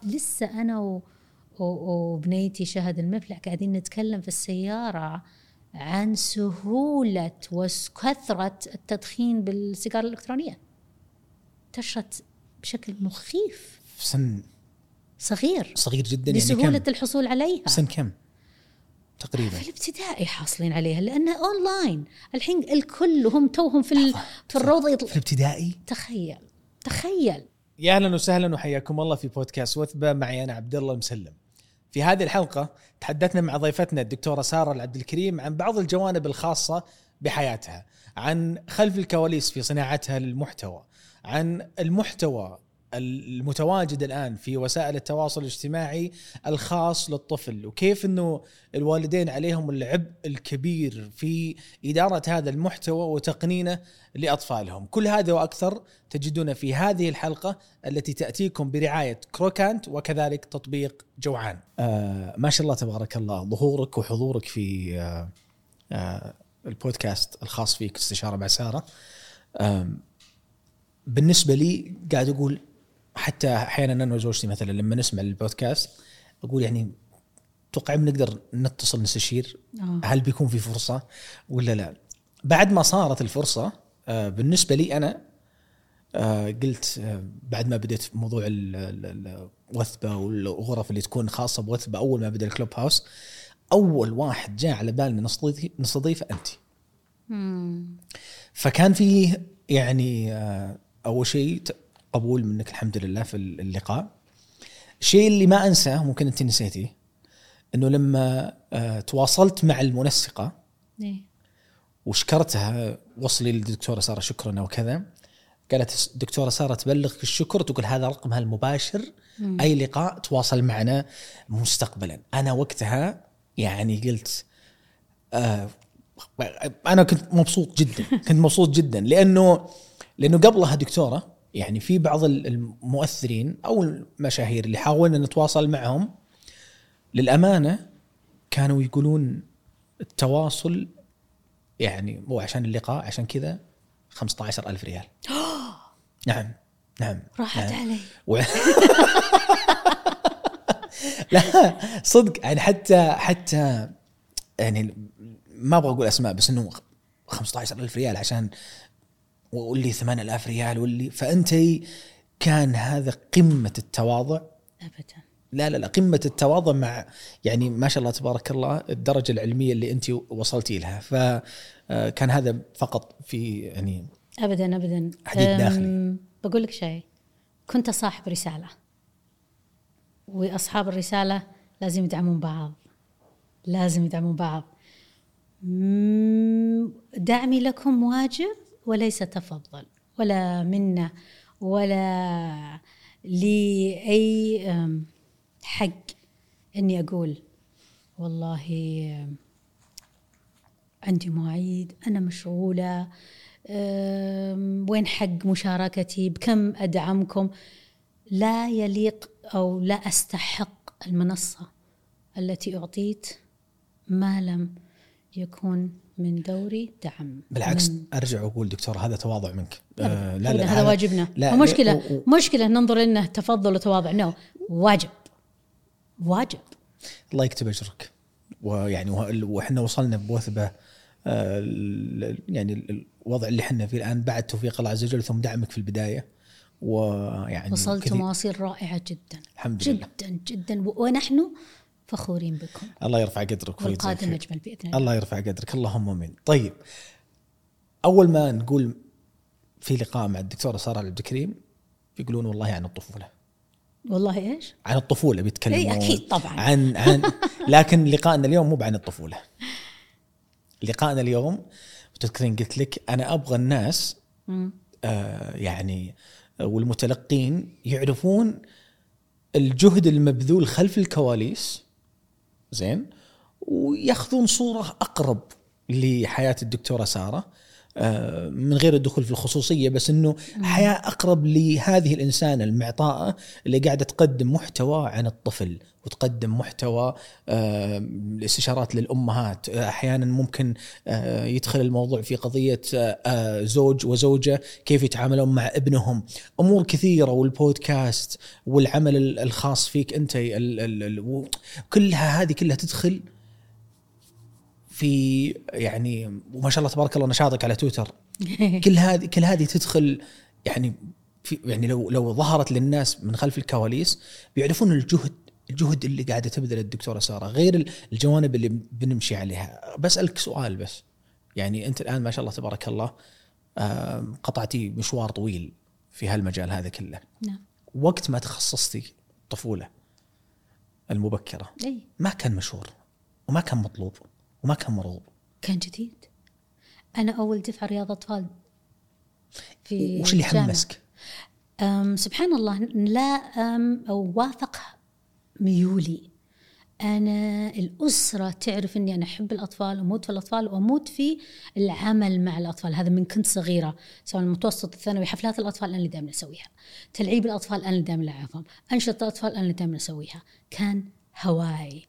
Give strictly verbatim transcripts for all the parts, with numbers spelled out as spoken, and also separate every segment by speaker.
Speaker 1: لسه أنا و... و... وبنيتي شهد المفلح قاعدين نتكلم في السيارة عن سهولة وكثرة التدخين بالسيجارة الإلكترونية، انتشرت بشكل مخيف
Speaker 2: في سن
Speaker 1: صغير
Speaker 2: صغير جدا،
Speaker 1: لسهولة
Speaker 2: يعني كم؟
Speaker 1: الحصول عليها.
Speaker 2: سن كم تقريبا؟
Speaker 1: في الابتدائي حاصلين عليها لأنها أونلاين الحين، الكل هم توهم في ال... في الروضة يطلع
Speaker 2: في الابتدائي.
Speaker 1: تخيل تخيل.
Speaker 2: يا أهلا وسهلا وحياكم الله في بودكاست وثبة، معي أنا عبد الله المسلم. في هذه الحلقة تحدثنا مع ضيفتنا الدكتورة سارة العبد الكريم عن بعض الجوانب الخاصة بحياتها، عن خلف الكواليس في صناعتها للمحتوى، عن المحتوى المتواجد الآن في وسائل التواصل الاجتماعي الخاص للطفل، وكيف أنه الوالدين عليهم العبء الكبير في إدارة هذا المحتوى وتقنينه لأطفالهم. كل هذا وأكثر تجدون في هذه الحلقة التي تأتيكم برعاية كروكانت وكذلك تطبيق جوعان. آه ما شاء الله تبارك الله، ظهورك وحضورك في آه آه البودكاست الخاص فيك استشارة مع سارة، آه بالنسبة لي قاعد أقول حتى أحيانا أنا وزوجتي مثلا لما نسمع البودكاست أقول يعني توقع بنقدر نتصل نستشير
Speaker 1: أوه.
Speaker 2: هل بيكون في فرصة ولا لا. بعد ما صارت الفرصة آه بالنسبة لي أنا آه قلت آه بعد ما بديت موضوع الوثبة والغرف اللي تكون خاصة بوثبة، أول ما بدأ الكلوب هاوس أول واحد جاء على بالنا نستضيف أنت.
Speaker 1: مم.
Speaker 2: فكان فيه يعني آه أول شيء قبول منك الحمد لله في اللقاء. الشيء اللي ما أنساه ممكن أنت نسيتيه، أنه لما آه تواصلت مع المنسقة
Speaker 1: إيه؟
Speaker 2: وشكرتها وصلي للدكتورة سارة شكرا وكذا، قالت الدكتورة سارة تبلغك الشكر، تقول هذا رقمها المباشر،
Speaker 1: مم.
Speaker 2: أي لقاء تواصل معنا مستقبلا. أنا وقتها يعني قلت آه أنا كنت مبسوط جدا كنت مبسوط جدا لأنه لأنه قبلها دكتورة يعني في بعض المؤثرين أو المشاهير اللي حاولنا نتواصل معهم للأمانة كانوا يقولون التواصل يعني مو عشان اللقاء، عشان كذا خمسة عشر ألف ريال. نعم نعم
Speaker 1: راحت
Speaker 2: نعم.
Speaker 1: علي
Speaker 2: و... لا صدق يعني حتى حتى يعني ما أبغى أقول أسماء، بس إنه خمسة عشر ألف ريال عشان واللي ثمانية آلاف ريال واللي، فأنتي كان هذا قمة التواضع.
Speaker 1: أبدا
Speaker 2: لا لا لا قمة التواضع، مع يعني ما شاء الله تبارك الله الدرجة العلمية اللي أنتي وصلتي لها. فكان هذا فقط في يعني
Speaker 1: أبدا أبدا
Speaker 2: حديث داخلي.
Speaker 1: بقول لك شيء، كنت صاحب رسالة وأصحاب الرسالة لازم يدعمون بعض، لازم يدعمون بعض. دعمي لكم واجب وليس تفضل ولا منة ولا لي أي حق أني أقول والله عندي مواعيد، أنا مشغولة، وين حق مشاركتي، بكم أدعمكم. لا يليق أو لا أستحق المنصة التي أعطيت ما لم يكون من دوري دعم.
Speaker 2: بالعكس
Speaker 1: من
Speaker 2: أرجع وأقول دكتور هذا تواضع منك.
Speaker 1: آه لا لا هذا واجبنا. مشكلة و... مشكلة ننظر إنه تفضل وتواضع، نو واجب واجب.
Speaker 2: الله يكتب أجرك. ويعني وإحنا وصلنا بوثبة آه يعني الوضع اللي إحنا فيه الآن بعد توفيق الله عز وجل ثم دعمك في البداية، ويعني
Speaker 1: وصلت مواصيل رائعة جدا
Speaker 2: الحمد
Speaker 1: جدا
Speaker 2: لله.
Speaker 1: جدا جدا، ونحن فخورين بكم.
Speaker 2: الله يرفع قدرك
Speaker 1: والقادم أجمل بإذن الله.
Speaker 2: الله يرفع قدرك اللهم آمين. طيب أول ما نقول في لقاء مع الدكتورة سارة العبد الكريم يقولون والله عن الطفولة.
Speaker 1: والله إيش؟
Speaker 2: عن الطفولة بيتكلمون.
Speaker 1: إيه أكيد طبعا.
Speaker 2: عن عن لكن لقاءنا اليوم مو عن الطفولة. لقاءنا اليوم تذكرين قلت لك أنا أبغى الناس آه يعني والمتلقين يعرفون الجهد المبذول خلف الكواليس، زين، ويأخذون صورة أقرب لحياة الدكتورة سارة. من غير الدخول في الخصوصية، بس إنه حياة أقرب لهذه الإنسانة المعطاءة اللي قاعدة تقدم محتوى عن الطفل وتقدم محتوى الاستشارات للأمهات. أحيانا ممكن يدخل الموضوع في قضية زوج وزوجة كيف يتعاملون مع ابنهم، أمور كثيرة، والبودكاست والعمل الخاص فيك أنت، كلها هذه كلها تدخل في يعني، وما شاء الله تبارك الله نشاطك على تويتر كل هذه كل هذه تدخل يعني في يعني لو لو ظهرت للناس من خلف الكواليس بيعرفون الجهد الجهد اللي قاعدة تبذل الدكتورة سارة، غير الجوانب اللي بنمشي عليها. بسألك سؤال بس، يعني أنت الآن ما شاء الله تبارك الله قطعتي مشوار طويل في هالمجال هذا كله.
Speaker 1: نعم.
Speaker 2: وقت ما تخصصتي الطفولة المبكرة
Speaker 1: أي.
Speaker 2: ما كان مشهور وما كان مطلوب وما كان مرغوب،
Speaker 1: كان جديد. أنا أول دفعة رياضة أطفال في
Speaker 2: وش اللي حمسك؟
Speaker 1: سبحان الله، لا أم أو وافق ميولي. أنا الأسرة تعرف أني أنا أحب الأطفال وأموت في الأطفال وأموت في العمل مع الأطفال. هذا من كنت صغيرة، سواء المتوسط الثانوي، حفلات الأطفال أنا اللي دائما أسويها، تلعيب الأطفال أنا اللي دائما ألعبهم، أنشطة الأطفال أنا اللي دائما أسويها، كان هواي.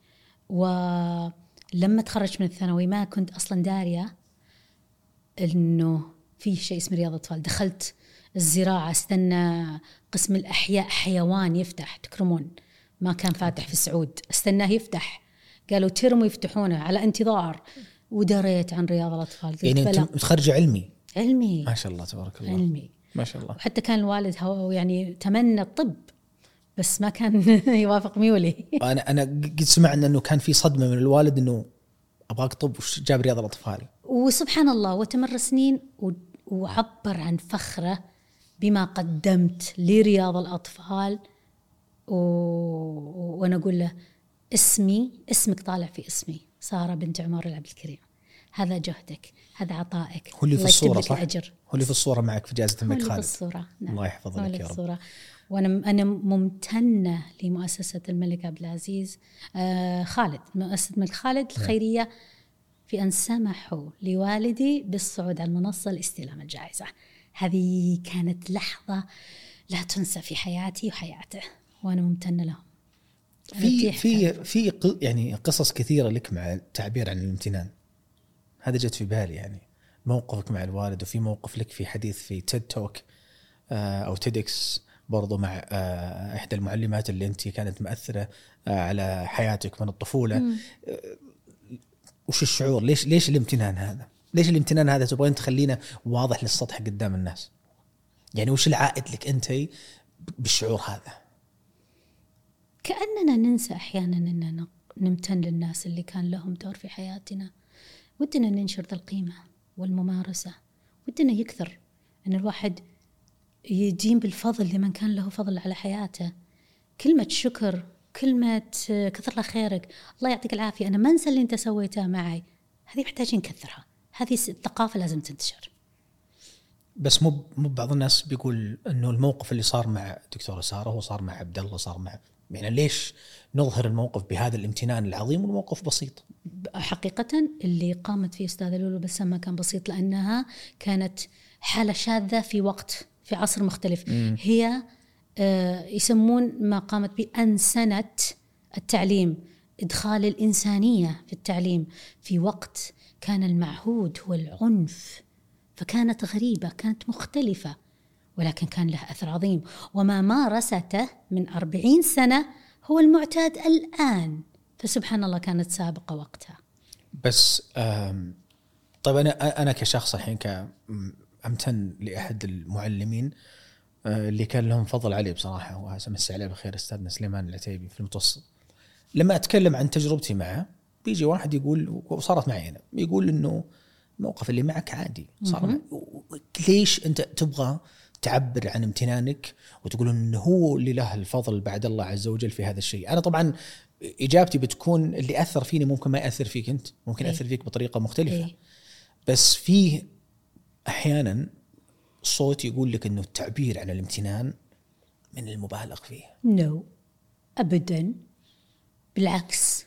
Speaker 1: ولما تخرجت من الثانوي ما كنت أصلا دارية إنه في شيء اسمه رياضة أطفال. دخلت الزراعة، استنى قسم الأحياء حيوان يفتح، تكرمون ما كان فاتح في السعود، استناه يفتح، قالوا ترموا يفتحونه على انتظار، ودريت عن رياض الأطفال.
Speaker 2: يعني أنت متخرجة علمي؟
Speaker 1: علمي
Speaker 2: ما شاء الله تبارك الله.
Speaker 1: علمي
Speaker 2: ما شاء الله.
Speaker 1: وحتى كان الوالد هو يعني تمنى الطب بس ما كان يوافق ميولي.
Speaker 2: أنا أنا قد سمعنا إنه كان في صدمة من الوالد إنه أبغاك طب وش جاب رياض الأطفال. وسبحان
Speaker 1: الله وتمر سنين وعبر عن فخره بما قدمت لرياض الأطفال. و... وأنا أقول له اسمي اسمك طالع في اسمي، سارة بنت عمر العبد الكريم، هذا جهدك، هذا عطائك.
Speaker 2: هو اللي في الصورة صح؟ الأجر. هو اللي في الصورة معك في جائزة الملك خالد.
Speaker 1: الصورة. نعم.
Speaker 2: الله يحفظ لك يا رب.
Speaker 1: وأنا أنا ممتنة لمؤسسة الملك عبد العزيز آه خالد، مؤسسة الملك خالد الخيرية، نعم. في أن سمحوا لوالدي بالصعود على المنصة لاستلام الجائزة. هذه كانت لحظة لا تنسى في حياتي وحياته، وأنا ممتنة لهم.
Speaker 2: في في في يعني قصص كثيرة لك مع التعبير عن الامتنان، هذا جت في بالي يعني موقفك مع الوالد، وفي موقف لك في حديث في تيد توك أو تيدكس برضو مع إحدى المعلمات اللي أنت كانت مؤثرة على حياتك من الطفولة. م. وش الشعور؟ ليش ليش الامتنان هذا؟ ليش الامتنان هذا تبغين تخلينا واضح للسطح قدام الناس؟ يعني وش العائد لك أنت بالشعور هذا؟
Speaker 1: كأننا ننسى أحيانا أننا نمتن للناس اللي كان لهم دور في حياتنا. ودنا ننشر ذا القيمة والممارسة، ودنا يكثر أن الواحد يدين بالفضل لمن كان له فضل على حياته. كلمة شكر، كلمة كثر الله خيرك، الله يعطيك العافية، أنا ما أنسى اللي أنت سويته معي. هذه محتاجين نكثرها، هذه الثقافة لازم تنتشر.
Speaker 2: بس مو مو بعض الناس بيقول إنه الموقف اللي صار مع دكتورة سارة هو صار مع عبد الله، صار مع يعني ليش نظهر الموقف بهذا الامتنان العظيم والموقف بسيط؟
Speaker 1: حقيقة اللي قامت فيه أستاذة لولو بسام ما كان بسيط، لأنها كانت حالة شاذة في وقت، في عصر مختلف. م. هي آه يسمون ما قامت به أنسنة التعليم، إدخال الإنسانية في التعليم في وقت كان المعهود هو العنف، فكانت غريبة، كانت مختلفة، ولكن كان له أثر عظيم. وما مارسته من أربعين سنة هو المعتاد الآن، فسبحان الله كانت سابقة وقتها.
Speaker 2: بس طيب أنا أنا كشخص الحين كأمتن لأحد المعلمين اللي كان لهم فضل علي بصراحة، وأمسي عليه بخير، أستاذنا سليمان العتيبي في المتوسط. لما أتكلم عن تجربتي معه بيجي واحد يقول، وصارت معي أنا، يقول إنه الموقف اللي معك عادي صار. ليش أنت تبغى تعبر عن امتنانك وتقول إنه هو اللي له الفضل بعد الله عز وجل في هذا الشيء؟ أنا طبعا إجابتي بتكون اللي أثر فيني ممكن ما يأثر فيك أنت، ممكن يأثر فيك بطريقة مختلفة. بس فيه أحيانا صوت يقول لك إنه التعبير عن الامتنان من المبالغ فيه.
Speaker 1: نو no. أبدا، بالعكس،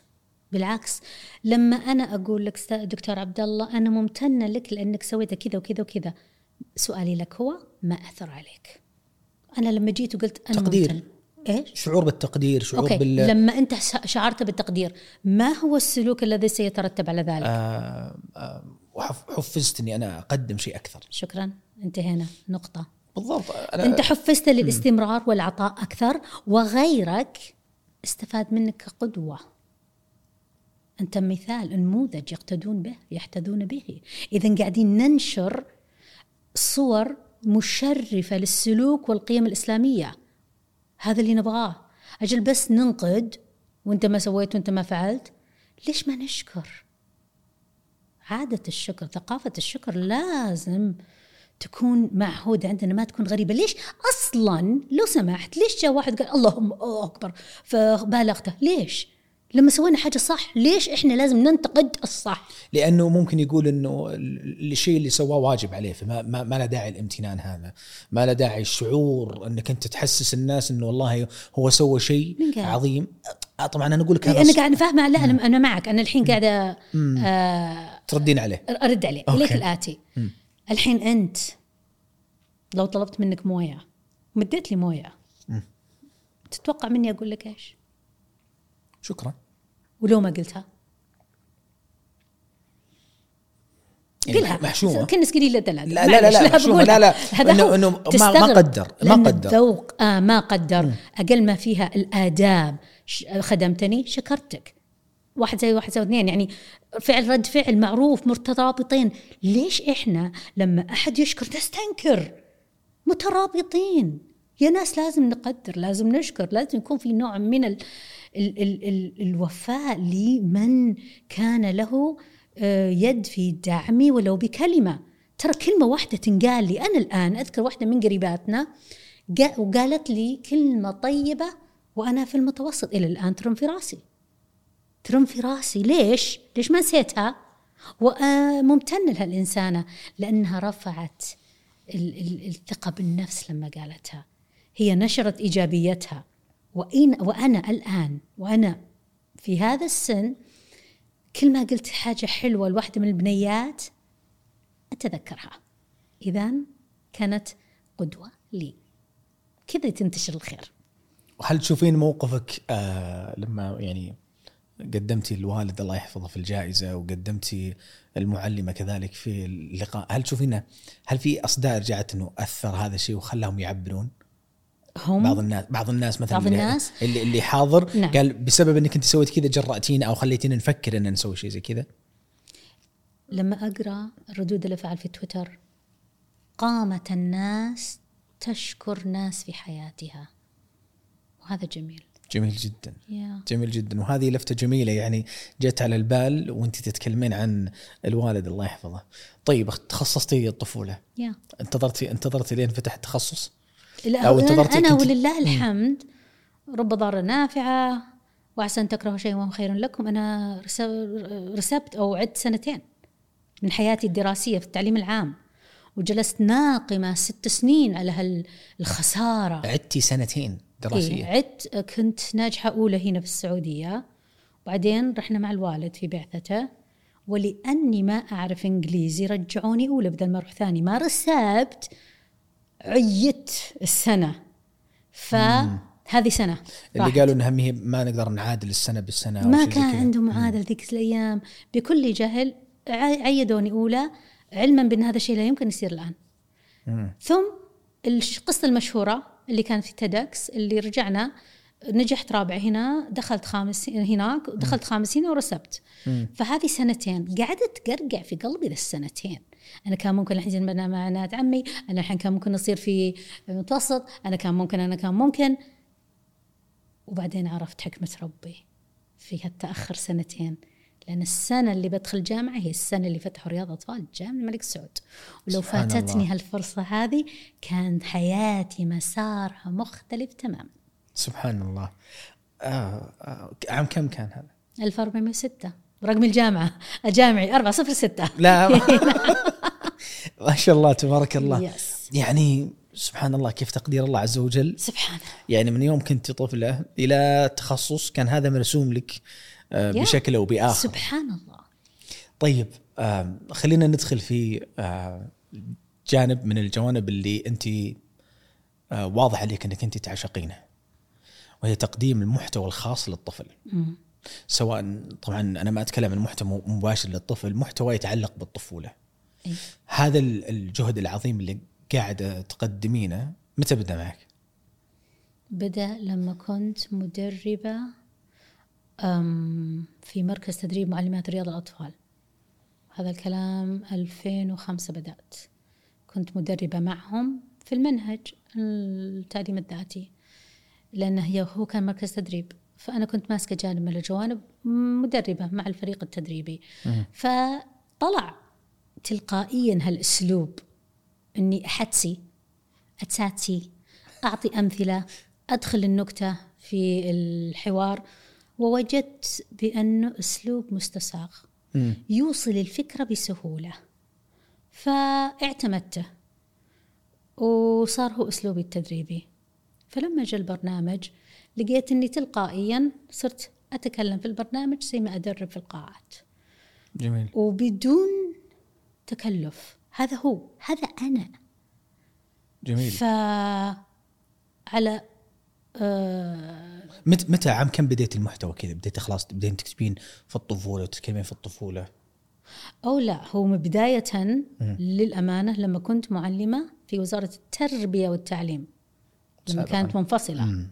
Speaker 1: بالعكس، لما أنا أقول لك دكتور عبد الله أنا ممتنة لك لأنك سويت كذا وكذا وكذا، سؤالي لك هو ما أثر عليك؟ أنا لما جيت وقلت أنا
Speaker 2: تقدير
Speaker 1: ممتن، إيش؟
Speaker 2: شعور بالتقدير، شعور
Speaker 1: أوكي.
Speaker 2: بال
Speaker 1: لما أنت شعرت بالتقدير، ما هو السلوك الذي سيترتب على ذلك؟
Speaker 2: آه آه وحفزت إني أنا أقدم شيء أكثر.
Speaker 1: شكرا، انتهينا نقطة.
Speaker 2: بالضبط. أنا
Speaker 1: أنت حفزت للاستمرار والعطاء أكثر، وغيرك استفاد منك كقدوة. أنت مثال، نموذج يقتدون به يحتذون به. إذن قاعدين ننشر صور مشرفة للسلوك والقيم الإسلامية، هذا اللي نبغاه. أجل بس ننقد وانت ما سويت وانت ما فعلت، ليش ما نشكر؟ عادة الشكر، ثقافة الشكر لازم تكون معهودة عندنا، ما تكون غريبة. ليش أصلاً لو سمحت ليش جاء واحد قال اللهم أكبر فبالغته؟ ليش لما سوينا حاجة صح ليش إحنا لازم ننتقد الصح؟
Speaker 2: لأنه ممكن يقول إنه الشيء اللي سواه واجب عليه، فما ما, ما له داعي الامتنان هذا، ما له داعي الشعور أنك أنت تحسس الناس إنه والله هو سوى شيء عظيم. طبعا أنا أقول لك
Speaker 1: أنا قاعد فاهمة، لا أنا أنا معك، أنا الحين قاعدة آه
Speaker 2: تردين عليه،
Speaker 1: أرد عليه. إليك الآتي، مم. الحين أنت لو طلبت منك موية مديت لي موية، مم. تتوقع مني أقول لك إيش؟
Speaker 2: شكرا.
Speaker 1: ولو ما قلتها
Speaker 2: يعني قلها محشومة،
Speaker 1: كنا سكري لا لا
Speaker 2: لا لا لا محشومة، لا لا إنه إنه ما ما قدر ما قدر
Speaker 1: الذوق آه ما قدر. مم. أقل ما فيها الآداب، خدمتني شكرتك، واحد زي واحد زي اثنين، يعني فعل رد فعل معروف مترابطين. ليش إحنا لما أحد يشكر نستنكر؟ مترابطين يا ناس، لازم نقدر، لازم نشكر، لازم يكون في نوع من ال ال ال ال الوفاء لمن كان له يد في دعمي ولو بكلمة. ترى كلمة واحدة تنقال لي، أنا الآن أذكر واحدة من قريباتنا وقالت لي كلمة طيبة وأنا في المتوسط إلى الآن ترم في راسي، ترم في راسي. ليش؟ ليش ما نسيتها؟ وممتن لها الإنسانة لأنها رفعت الثقة بالنفس لما قالتها، هي نشرت إيجابيتها. وإن وأنا الآن وأنا في هذا السن كل ما قلت حاجة حلوة لواحدة من البنيات أتذكرها، إذن كانت قدوة لي. كذا تنتشر الخير.
Speaker 2: وهل تشوفين موقفك آه لما يعني قدمتي الوالد الله يحفظه في الجائزة وقدمتي المعلمة كذلك في اللقاء، هل تشوفينه هل في أصداء رجعت إنه أثر هذا الشيء وخلاهم يعبرون؟
Speaker 1: هم
Speaker 2: بعض الناس بعض الناس مثلا
Speaker 1: بعض الناس
Speaker 2: اللي اللي حاضر
Speaker 1: نعم.
Speaker 2: قال بسبب انك انت سويت كذا جرأتينا او خليتينا نفكر ان نسوي شيء زي كذا.
Speaker 1: لما اقرا ردود الافعال في تويتر، قامت الناس تشكر ناس في حياتها، وهذا جميل
Speaker 2: جميل جدا
Speaker 1: yeah.
Speaker 2: جميل جدا. وهذه لفتة جميلة يعني جت على البال وانت تتكلمين عن الوالد الله يحفظه. طيب تخصصتي الطفولة
Speaker 1: yeah.
Speaker 2: انتظرتي انتظرتي لين فتح التخصص؟
Speaker 1: أو أنا, أنا ولله الحمد رب ضارة نافعة وعسى أن تكرهوا شيئا وهو خير لكم. أنا رسبت أو عدت سنتين من حياتي الدراسية في التعليم العام، وجلست ناقمة ست سنين على هالخسارة.
Speaker 2: عدتي سنتين دراسية؟
Speaker 1: إيه عدت، كنت ناجحة أولى هنا في السعودية، وبعدين رحنا مع الوالد في بعثته، ولأني ما أعرف إنجليزي رجعوني أولى بدل ما أروح ثاني. ما رسبت، عيت السنة، فهذه سنة
Speaker 2: اللي راحت. قالوا إنها ما نقدر نعادل السنة بالسنة،
Speaker 1: ما كان عندهم معادل ذيك الأيام. بكل جهل عيدوني أولى، علما بأن هذا الشيء لا يمكن يصير الآن. مم. ثم القصة المشهورة اللي كانت في تيدكس اللي رجعنا، نجحت رابع هنا، دخلت خامس هناك، دخلت خامس هنا ورسبت. مم. فهذه سنتين قعدت تقرقع في قلبي للسنتين. أنا كان ممكن الحين أنا مع بنات عمي، أنا الحين كان ممكن نصير في متوسط، أنا كان ممكن أنا كان ممكن وبعدين عرفت حكمة ربي في هالتأخر سنتين، لأن السنة اللي بدخل جامعة هي السنة اللي فتحوا رياض أطفال جامعة الملك سعود، ولو فاتتني الله. هالفرصة هذه كان حياتي مسارها مختلف تماما.
Speaker 2: سبحان الله. آه آه عام كم كان هذا؟
Speaker 1: ألف وأربعمائة وستة رقم الجامعة الجامعي أربعة صفر ستة.
Speaker 2: لا ما شاء الله تبارك الله.
Speaker 1: yes.
Speaker 2: يعني سبحان الله كيف تقدير الله عز وجل.
Speaker 1: سبحانه.
Speaker 2: يعني من يوم كنت طفلة إلى تخصص كان هذا مرسوم لك بشكل أو بآخر.
Speaker 1: سبحان الله.
Speaker 2: طيب خلينا ندخل في جانب من الجوانب اللي أنت واضح عليك أنك أنت تعشقينه، وهي تقديم المحتوى الخاص للطفل. م. سواء طبعا أنا ما أتكلم عن محتوى مباشر للطفل، محتوى يتعلق بالطفولة. إيه؟ هذا الجهد العظيم اللي قاعدة تقدمينه متى بدأ معك؟
Speaker 1: بدأ لما كنت مدربة في مركز تدريب معلمات رياض الأطفال. هذا الكلام ألفين وخمسة بدأت. كنت مدربة معهم في المنهج التعليم الذاتي، لأنه هي هو كان مركز تدريب، فأنا كنت ماسكة جانب من الجوانب، مدربة مع الفريق التدريبي. م. فطلع تلقائيا هالأسلوب إني أحدسي أتساتي أعطي أمثلة أدخل النكتة في الحوار، ووجدت بأنه أسلوب مستساغ م. يوصل الفكرة بسهولة، فاعتمدته وصار هو أسلوبي التدريبي. فلما جاء البرنامج لقيت أني تلقائيا صرت أتكلم في البرنامج زي ما أدرب في القاعات.
Speaker 2: جميل.
Speaker 1: وبدون تكلف. هذا هو، هذا أنا.
Speaker 2: جميل.
Speaker 1: فعلى آه
Speaker 2: متى متى عام كم بديت المحتوى كذا؟ بديت خلاص بدين تكتبين في الطفولة وتتكلمين في الطفولة؟
Speaker 1: أو لا، هو من بداية م. للأمانة لما كنت معلمة في وزارة التربية والتعليم، لما كانت منفصلة.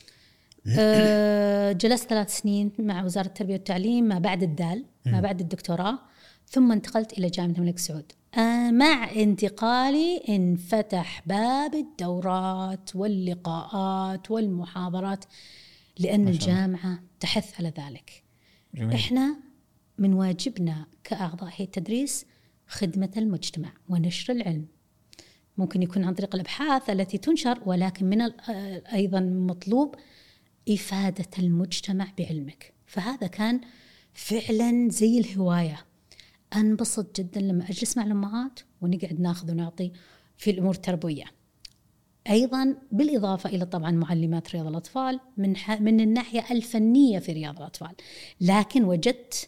Speaker 1: أه جلست ثلاث سنين مع وزارة التربية والتعليم ما بعد الدال، ما بعد الدكتوراه، ثم انتقلت إلى جامعة الملك سعود. أه مع انتقالي انفتح باب الدورات واللقاءات والمحاضرات، لأن الجامعة تحث على ذلك.
Speaker 2: جميل.
Speaker 1: إحنا من واجبنا كأعضاء هيئة التدريس خدمة المجتمع ونشر العلم. ممكن يكون عن طريق الأبحاث التي تنشر، ولكن من أيضا مطلوب إفادة المجتمع بعلمك. فهذا كان فعلا زي الهواية. أنبسط جدا لما أجلس مع الأمهات ونقعد ناخذ ونعطي في الأمور التربوية. أيضا بالإضافة إلى طبعا معلمات رياض الأطفال من من الناحية الفنية في رياض الأطفال، لكن وجدت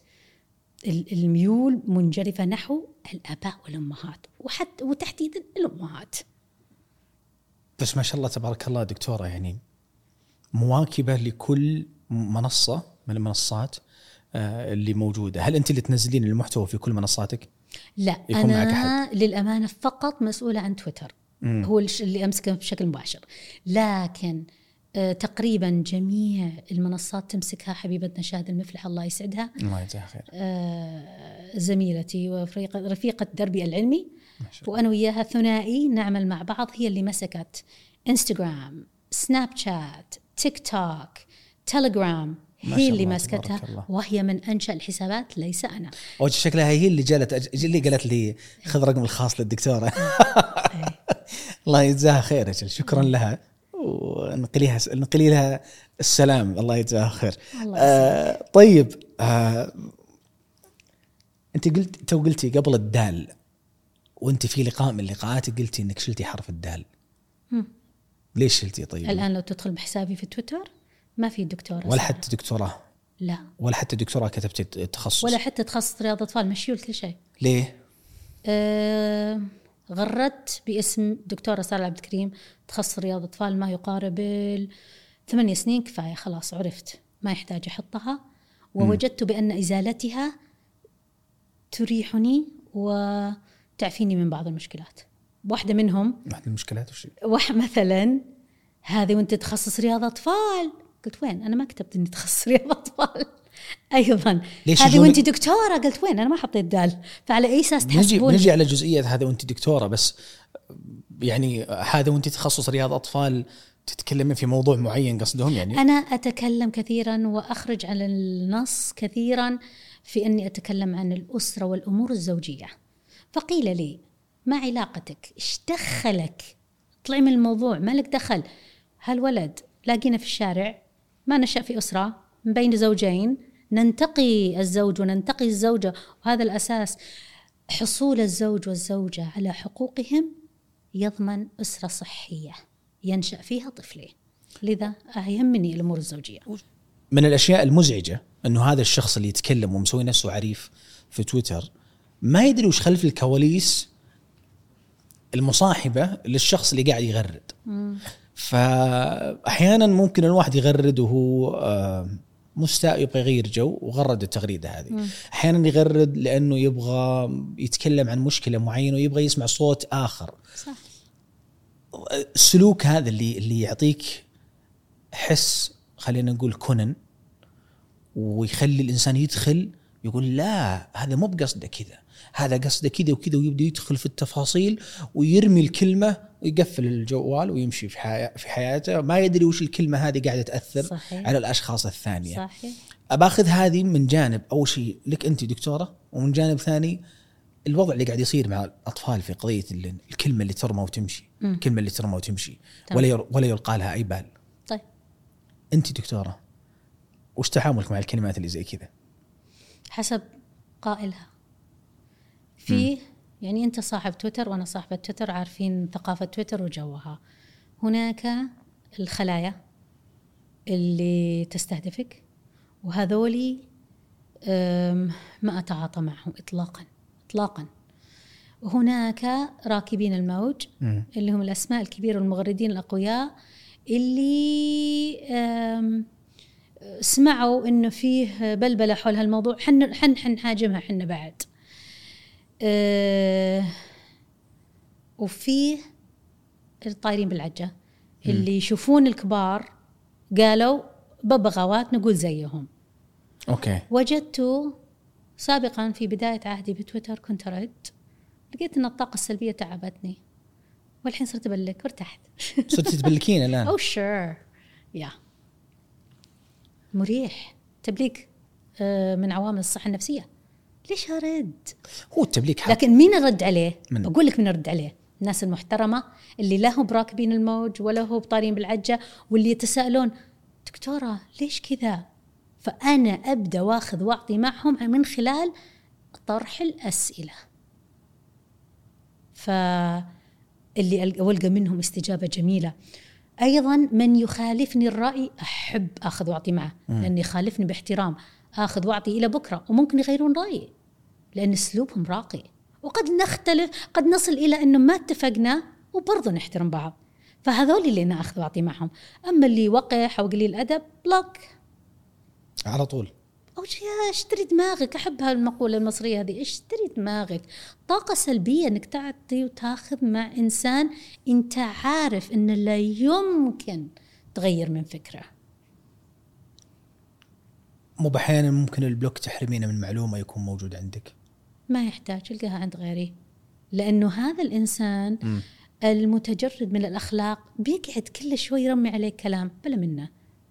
Speaker 1: الميول منجرفة نحو الآباء والأمهات، وحتى وتحديدا الأمهات.
Speaker 2: بس ما شاء الله تبارك الله دكتورة، يعني مواكبة لكل منصة من المنصات اللي موجودة. هل أنت اللي تنزلين المحتوى في كل منصاتك؟
Speaker 1: لا، أنا للأمانة فقط مسؤولة عن تويتر. مم. هو اللي أمسكه بشكل مباشر، لكن آه تقريبا جميع المنصات تمسكها حبيبتنا شاهد المفلح الله يسعدها،
Speaker 2: الله يجزاها خير،
Speaker 1: آه زميلتي ورفيقة رفيقة دربي العلمي، وأنا وياها ثنائي نعمل مع بعض. هي اللي مسكت انستغرام، سناب شات، تيك توك، تيليجرام، هي اللي مسكتها، وهي من أنشأ الحسابات ليس أنا.
Speaker 2: أو شكلها هي اللي جالت اللي قالت لي خذ رقم الخاص للدكتورة. الله يجزاها خير، شكرا لها، ونقليها نقلي لها السلام، الله يجزاها خير. آه طيب، آه أنت قلت تو قلتي قبل الدال، وأنت في لقاء من اللقاءات قلتي إنك شلتي حرف الدال. م. ليش شلتي؟ طيب
Speaker 1: الآن لو تدخل بحسابي في تويتر ما في دكتورة
Speaker 2: ولا حتى دكتوراه؟
Speaker 1: لا،
Speaker 2: ولا حتى دكتوراه كتبتي تخصص؟
Speaker 1: ولا حتى تخصص رياضة أطفال، مشيول كل شيء.
Speaker 2: ليه؟
Speaker 1: أه غردت باسم دكتورة سارة عبد الكريم، تخصص رياضة أطفال ما يقارب ثمانية سنين، كفاية خلاص، عرفت ما يحتاج أحطها، ووجدت بأن إزالتها تريحني وتعفيني من بعض المشكلات. واحدة منهم
Speaker 2: واحدة المشكلات وشي
Speaker 1: واحد مثلا هذه وانت تخصص رياضة أطفال، قلت وين؟ أنا ما كتبت إني تخصص رياضة أطفال. أيضا هذه وانت دكتورة، قلت وين؟ أنا ما حطيت دال. فعلى أي أساس تحسبون؟
Speaker 2: نجي, نجي على جزئية هذا وانت دكتورة، بس يعني هذا وانت تخصص رياضة أطفال تتكلمين في موضوع معين قصدهم يعني؟
Speaker 1: أنا أتكلم كثيرا وأخرج على النص كثيرا في أني أتكلم عن الأسرة والأمور الزوجية. فقيل لي ما علاقتك؟ إيش دخلك؟ طلعي من الموضوع، ما لك دخل. هالولد لاقينا في الشارع، ما نشأ في أسرة من بين زوجين، ننتقي الزوج وننتقي الزوجة، وهذا الأساس. حصول الزوج والزوجة على حقوقهم يضمن أسرة صحية ينشأ فيها طفلين. لذا يهمني الأمور الزوجية.
Speaker 2: من الأشياء المزعجة أنه هذا الشخص اللي يتكلم ومسوي نفسه عريف في تويتر ما يدري وش خلف الكواليس المصاحبة للشخص اللي قاعد يغرد. مم. فأحيانا ممكن الواحد يغرد وهو مستاء يبغى يغير جو وغرد التغريدة هذه. مم. أحيانا يغرد لأنه يبغى يتكلم عن مشكلة معينة ويبغى يسمع صوت آخر. صح. السلوك هذا اللي اللي يعطيك حس خلينا نقول كونن ويخلي الإنسان يدخل يقول لا هذا مو بقصده كذا، هذا قصده كذا وكذا، ويبدأ يدخل في التفاصيل ويرمي الكلمة ويقفل الجوال ويمشي في حياة في حياته، ما يدري وش الكلمة هذه قاعدة تأثر. صحيح. على الأشخاص الثانية. صحيح. أباخذ هذه من جانب أول شيء لك أنت دكتورة، ومن جانب ثاني الوضع اللي قاعد يصير مع الأطفال في قضية الكلمة اللي ترمى وتمشي. م. الكلمة اللي ترمى وتمشي. طبعا. ولا ولا يلقى لها أي بال.
Speaker 1: طيب
Speaker 2: أنت دكتورة وش تعاملك مع الكلمات اللي زي كذا؟
Speaker 1: حسب قائلها. في يعني أنت صاحب تويتر وأنا صاحبة تويتر، عارفين ثقافة تويتر وجوها. هناك الخلايا اللي تستهدفك وهذولي ما أتعاطى معهم إطلاقا إطلاقا. وهناك راكبين الموج م. اللي هم الأسماء الكبيرة والمغردين الأقوياء اللي سمعوا إنه فيه بلبلة حول هالموضوع، حن حن حنهاجمها حنا بعد. أه وفيه الطايرين بالعجة اللي يشوفون الكبار قالوا ببغاوات نقول زيهم.
Speaker 2: أوكي.
Speaker 1: وجدت سابقا في بداية عهدي بتويتر كنت أرد، لقيت أن الطاقة السلبية تعبتني، والحين صرت أبلك وارتحت.
Speaker 2: صرت تبلكين الآن؟
Speaker 1: أو شور يا مريح. تبليك من عوامل الصحة النفسية. ليش أرد؟
Speaker 2: هو التبليك حق.
Speaker 1: لكن مين أرد عليه؟ من. أقول لك مين أرد عليه. الناس المحترمة اللي لا هو براكبين الموج ولا هو بطارين بالعجة، واللي يتساءلون دكتورة ليش كذا؟ فأنا أبدأ واخذ واعطي معهم من خلال طرح الأسئلة، فاللي ألقى منهم استجابة جميلة. أيضا من يخالفني الرأي أحب أخذ واعطي معه، لأن يخالفني باحترام أخذ واعطي إلى بكرة، وممكن يغيرون رأيي لأن أسلوبهم راقي. وقد نختلف، قد نصل إلى أنه ما اتفقنا وبرضه نحترم بعض. فهذول اللي أنا أخذ واعطي معهم. أما اللي وقح أو قليل أدب بلوك
Speaker 2: على طول.
Speaker 1: أو يا اشتري دماغك. أحب هالمقولة المصرية هذه، اشتري دماغك. طاقة سلبية أنك تعطي وتاخذ مع إنسان أنت عارف أنه لا يمكن تغير من فكرة.
Speaker 2: مو بحيانا ممكن البلوك تحرمينه من معلومة يكون موجود عندك؟
Speaker 1: ما يحتاج، القاها عند غيري، لأنه هذا الإنسان م. المتجرد من الأخلاق بيقعد كل شوي يرمي عليك كلام بلا منه.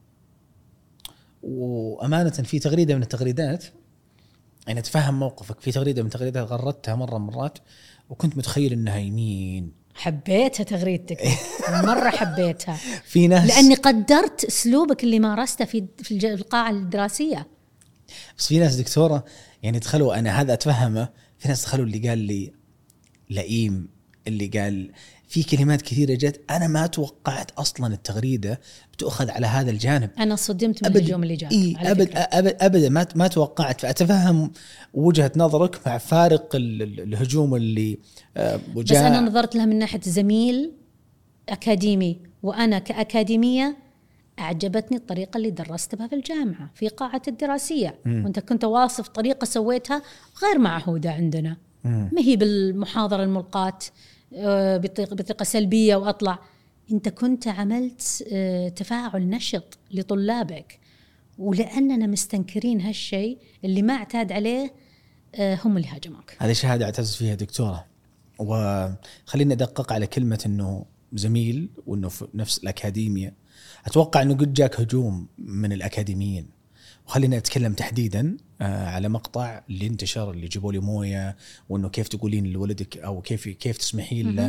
Speaker 2: وأمانة في تغريدة من التغريدات أنا أتفهم موقفك، في تغريدة من التغريدات غردتها مرة مرات وكنت متخيل إنها يمين.
Speaker 1: حبيتها تغريدتك مرة حبيتها.
Speaker 2: في ناس
Speaker 1: لأني قدرت أسلوبك اللي مارسته في في القاعة الدراسية.
Speaker 2: بس في ناس دكتورة يعني دخلوا، أنا هذا أتفهمه، في ناس دخلوا اللي قال لي لئيم، اللي قال في كلمات كثيرة جت أنا ما توقعت أصلا التغريدة بتأخذ على هذا الجانب.
Speaker 1: أنا صدمت من اليوم اللي جاء.
Speaker 2: إيه أبد أبد أبدا ما ما توقعت. فأتفهم وجهة نظرك مع فارق الهجوم اللي
Speaker 1: وجاء. بس أنا نظرت لها من ناحية زميل أكاديمي، وأنا كأكاديمية أعجبتني الطريقة اللي درست بها في الجامعة في قاعة الدراسية. م. وأنت كنت واصف طريقة سويتها غير معهودة عندنا، ما هي بالمحاضرة الملقاة بطريقة سلبية وأطلع. أنت كنت عملت تفاعل نشط لطلابك، ولأننا مستنكرين هالشيء اللي ما اعتاد عليه هم اللي هاجموك.
Speaker 2: هذه شهادة اعتز فيها دكتورة. وخلينا ندقق على كلمة أنه زميل وأنه في نفس الأكاديمية. أتوقع أنه قد جاك هجوم من الأكاديميين، وخلينا نتكلم تحديدا على مقطع اللي انتشر اللي جيبوا لي موية وأنه كيف تقولين لولدك أو كيف كيف تسمحين له.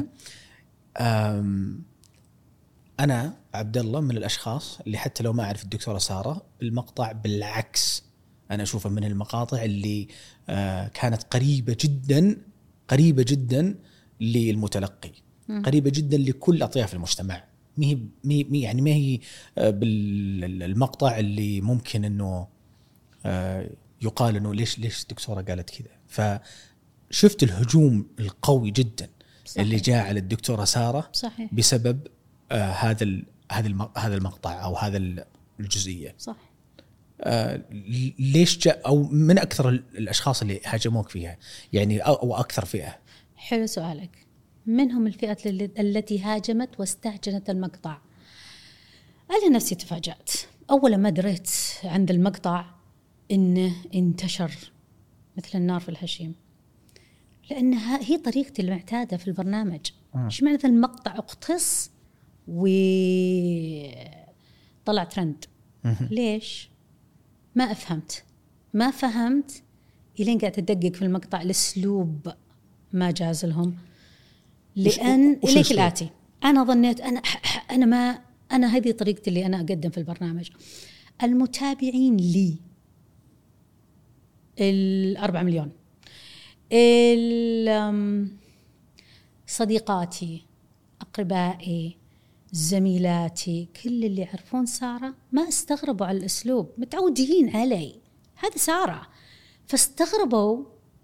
Speaker 2: أنا عبد الله من الأشخاص اللي حتى لو ما أعرف الدكتورة سارة، المقطع بالعكس أنا أشوفه من المقاطع اللي كانت قريبة جدا قريبة جدا للمتلقي. قريبة جدا لكل أطياف المجتمع. مي مي يعني ما هي بالمقطع اللي ممكن إنه يقال إنه ليش ليش الدكتورة قالت كذا. فشفت الهجوم القوي جدا صحيح. اللي جاء على الدكتورة سارة صحيح. بسبب آه هذا ال هذا هذا المقطع أو هذا الجزئية. صح. آه ليش جاء أو من أكثر الأشخاص اللي هاجموك فيها يعني أو أكثر فئة؟
Speaker 1: حلو سؤالك. من هم الفئات التي هاجمت واستهجنت المقطع؟ أنا نفسي تفاجأت أول ما دريت عند المقطع إنه انتشر مثل النار في الهشيم، لأنها هي طريقتي المعتادة في البرنامج. إيش معنى المقطع اقتص وطلع ترند؟ ليش؟ ما أفهمت ما فهمت إلين قاعدة أدقق في المقطع. الأسلوب ما جاز لهم، لأن إليك الآتي. أنا ظنيت أنا أنا ما أنا هذه طريقتي اللي أنا أقدم في البرنامج. المتابعين لي الأربع مليون، صديقاتي أقربائي زميلاتي كل اللي يعرفون سارة ما استغربوا على الأسلوب، متعودين علي هذا سارة، فاستغربوا.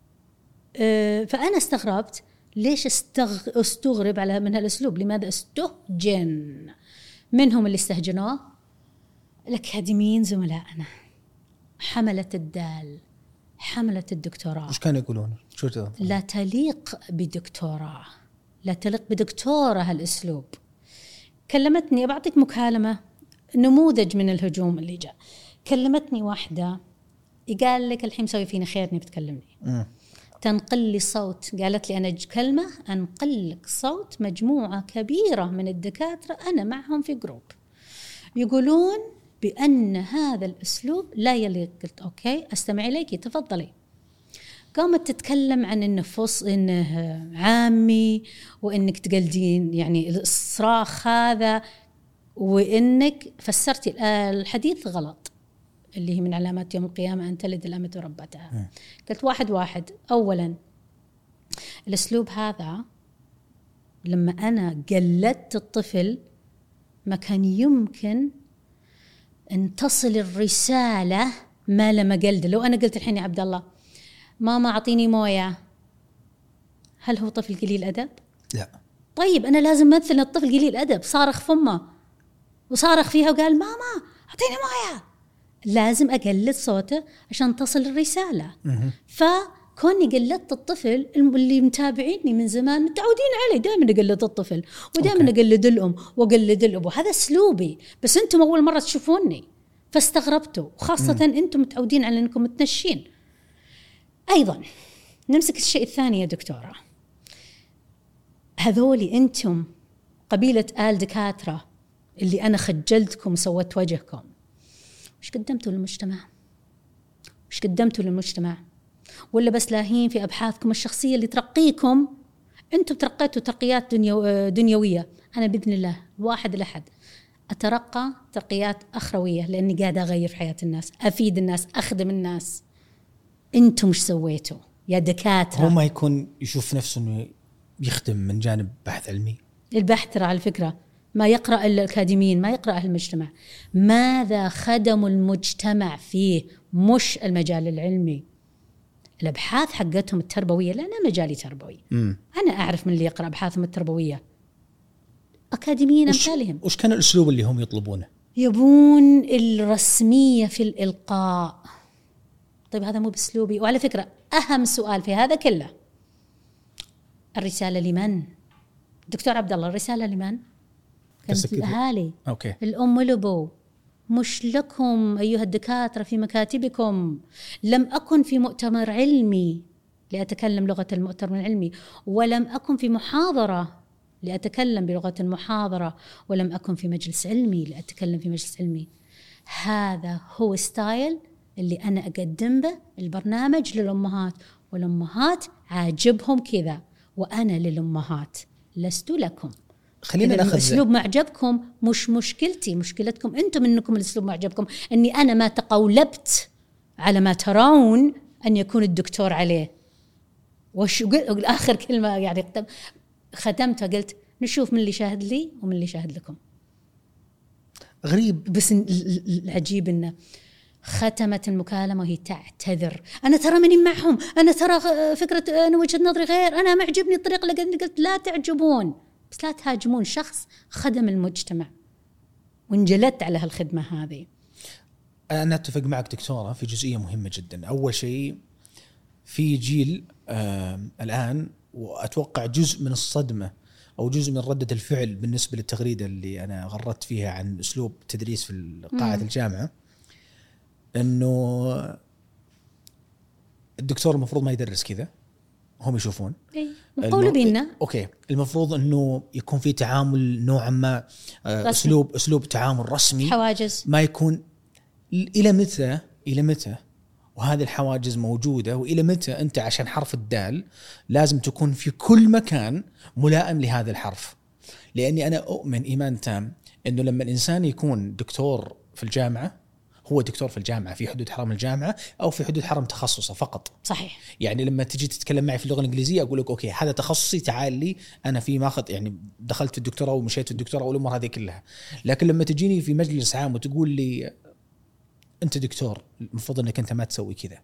Speaker 1: فأنا استغربت ليش استغ... استغرب على من هالأسلوب. لماذا استهجن؟ منهم اللي استهجنوه الأكاديميين زملائنا، حملة الدال، حملة الدكتوراه.
Speaker 2: وش كانوا يقولون؟ شو ده؟
Speaker 1: لا تليق بدكتوراه، لا تليق بدكتورة هالأسلوب. كلمتني، بعطيك مكالمة نموذج من الهجوم اللي جاء. كلمتني واحدة قال لك الحين مسوي فيني خير اني بتكلمني م. تنقل لي صوت، قالت لي أنا كلمة أنقل لك صوت مجموعة كبيرة من الدكاترة أنا معهم في جروب يقولون بأن هذا الأسلوب لا يليق. قلت أوكي أستمع إليك تفضلي. قامت تتكلم عن إنه فص إنه عامي وإنك تقلدين يعني الصراخ هذا، وإنك فسرتي الحديث غلط اللي هي من علامات يوم القيامة أن تلد الأمة ربتها. قلت واحد واحد. أولا الأسلوب هذا لما أنا قلدت الطفل ما كان يمكن أن تصل الرسالة ما لما قلد. لو أنا قلت الحين يا عبد الله ماما أعطيني موية، هل هو طفل قليل أدب؟
Speaker 2: لا.
Speaker 1: طيب أنا لازم مثل الطفل قليل أدب صارخ فمه وصارخ فيها وقال ماما أعطيني موية، لازم أقلد صوته عشان تصل الرسالة. فكوني قلدت الطفل اللي متابعيني من زمان متعودين علي دائما أقلد الطفل ودائما أقلد الأم وأقلد الأبو، هذا أسلوبي. بس أنتم أول مرة تشوفوني فاستغربتوا، وخاصة أنتم متعودين على أنكم متنشين. أيضا نمسك الشيء الثاني يا دكتورة، هذولي أنتم قبيلة آل دكاترة اللي أنا خجلتكم وسويت وجهكم، وش قدمتوا للمجتمع؟ وش قدمتوا للمجتمع؟ ولا بس لاهين في أبحاثكم الشخصية اللي ترقيكم؟ أنتم ترقيتوا ترقيات دنيو دنيوية. أنا بإذن الله واحد الأحد أترقى ترقيات أخروية، لأني قاعدة أغير في حياة الناس، أفيد الناس، أخدم الناس. أنتم مش سويتوا يا دكاترة؟
Speaker 2: هو ما يكون يشوف نفسه إنه يخدم من جانب بحث علمي؟
Speaker 1: البحث ترى على فكرة ما يقرأ الأكاديميين، ما يقرأ أهل المجتمع. ماذا خدموا المجتمع فيه؟ مش المجال العلمي، الأبحاث حقتهم التربوية، لأن مجالي تربوي. م. أنا أعرف من اللي يقرأ أبحاثهم التربوية أكاديميين أمثالهم.
Speaker 2: وش كان الأسلوب اللي هم يطلبونه؟
Speaker 1: يبون الرسمية في الإلقاء. طيب هذا مو بأسلوبي. وعلى فكرة أهم سؤال في هذا كله، الرسالة لمن؟ دكتور عبد الله الرسالة لمن؟ كانت الأهالي.
Speaker 2: أوكي.
Speaker 1: الأم والأبو، مش لكم أيها الدكاترة في مكاتبكم. لم أكن في مؤتمر علمي لأتكلم لغة المؤتمر العلمي، ولم أكن في محاضرة لأتكلم بلغة المحاضرة، ولم أكن في مجلس علمي لأتكلم في مجلس علمي. هذا هو ستايل اللي أنا أقدم به البرنامج للأمهات، والأمهات عاجبهم كذا، وأنا للأمهات لست لكم.
Speaker 2: خلينا ناخذ
Speaker 1: الأسلوب معجبكم مش مشكلتي، مشكلتكم أنتم إنكم الأسلوب معجبكم، إني أنا ما تقولبت على ما ترون أن يكون الدكتور عليه. وش آخر كلمة يعني ختمتها قلت نشوف من اللي شاهد لي ومن اللي شاهد لكم.
Speaker 2: غريب.
Speaker 1: بس العجيب إنه ختمت المكالمة وهي تعتذر، أنا ترى ماني معهم، أنا ترى فكرة أنا وجهة نظري غير، أنا ما عجبني الطريقة اللي قلت. لا تعجبون، بس لا تهاجمون شخص خدم المجتمع وانجلدت على هالخدمة هذه.
Speaker 2: أنا أتفق معك دكتورة في جزئية مهمة جدا. أول شيء في جيل آه الآن، وأتوقع جزء من الصدمة أو جزء من ردة الفعل بالنسبة للتغريدة اللي أنا غردت فيها عن أسلوب التدريس في قاعة الجامعة، إنه الدكتور المفروض ما يدرس كذا، هم يشوفون
Speaker 1: قولوا بينا
Speaker 2: أوكي المفروض إنه يكون في تعامل نوعا ما آه أسلوب أسلوب تعامل رسمي،
Speaker 1: حواجز
Speaker 2: ما يكون. إلى متى إلى متى وهذه الحواجز موجودة؟ وإلى متى أنت عشان حرف الدال لازم تكون في كل مكان ملائم لهذا الحرف؟ لأني أنا أؤمن إيمان تام أنه لما الإنسان يكون دكتور في الجامعة هو دكتور في الجامعة في حدود حرم الجامعة أو في حدود حرم تخصصه فقط.
Speaker 1: صحيح.
Speaker 2: يعني لما تجي تتكلم معي في اللغة الإنجليزية أقول لك أوكي هذا تخصصي، تعال لي أنا في ماخذ يعني دخلت في الدكتوراه ومشيت في الدكتوراه والأمور هذه كلها. لكن لما تجيني في مجلس عام وتقول لي أنت دكتور المفروض أنك أنت ما تسوي كذا،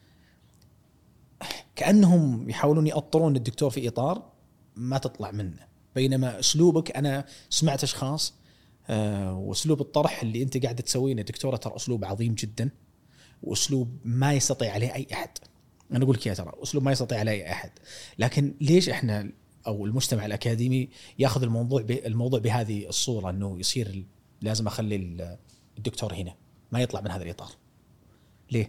Speaker 2: كأنهم يحاولون يأطرون الدكتور في إطار ما تطلع منه. بينما أسلوبك، أنا سمعت أشخاص آه وأسلوب الطرح اللي أنت قاعدة تسوينه دكتورة ترى أسلوب عظيم جدا، وأسلوب ما يستطيع عليه أي أحد. أنا أقول لك يا ترى أسلوب ما يستطيع عليه أي أحد. لكن ليش إحنا أو المجتمع الأكاديمي يأخذ الموضوع الموضوع بهذه الصورة، إنه يصير لازم أخلي الدكتور هنا ما يطلع من هذا الإطار؟ ليه؟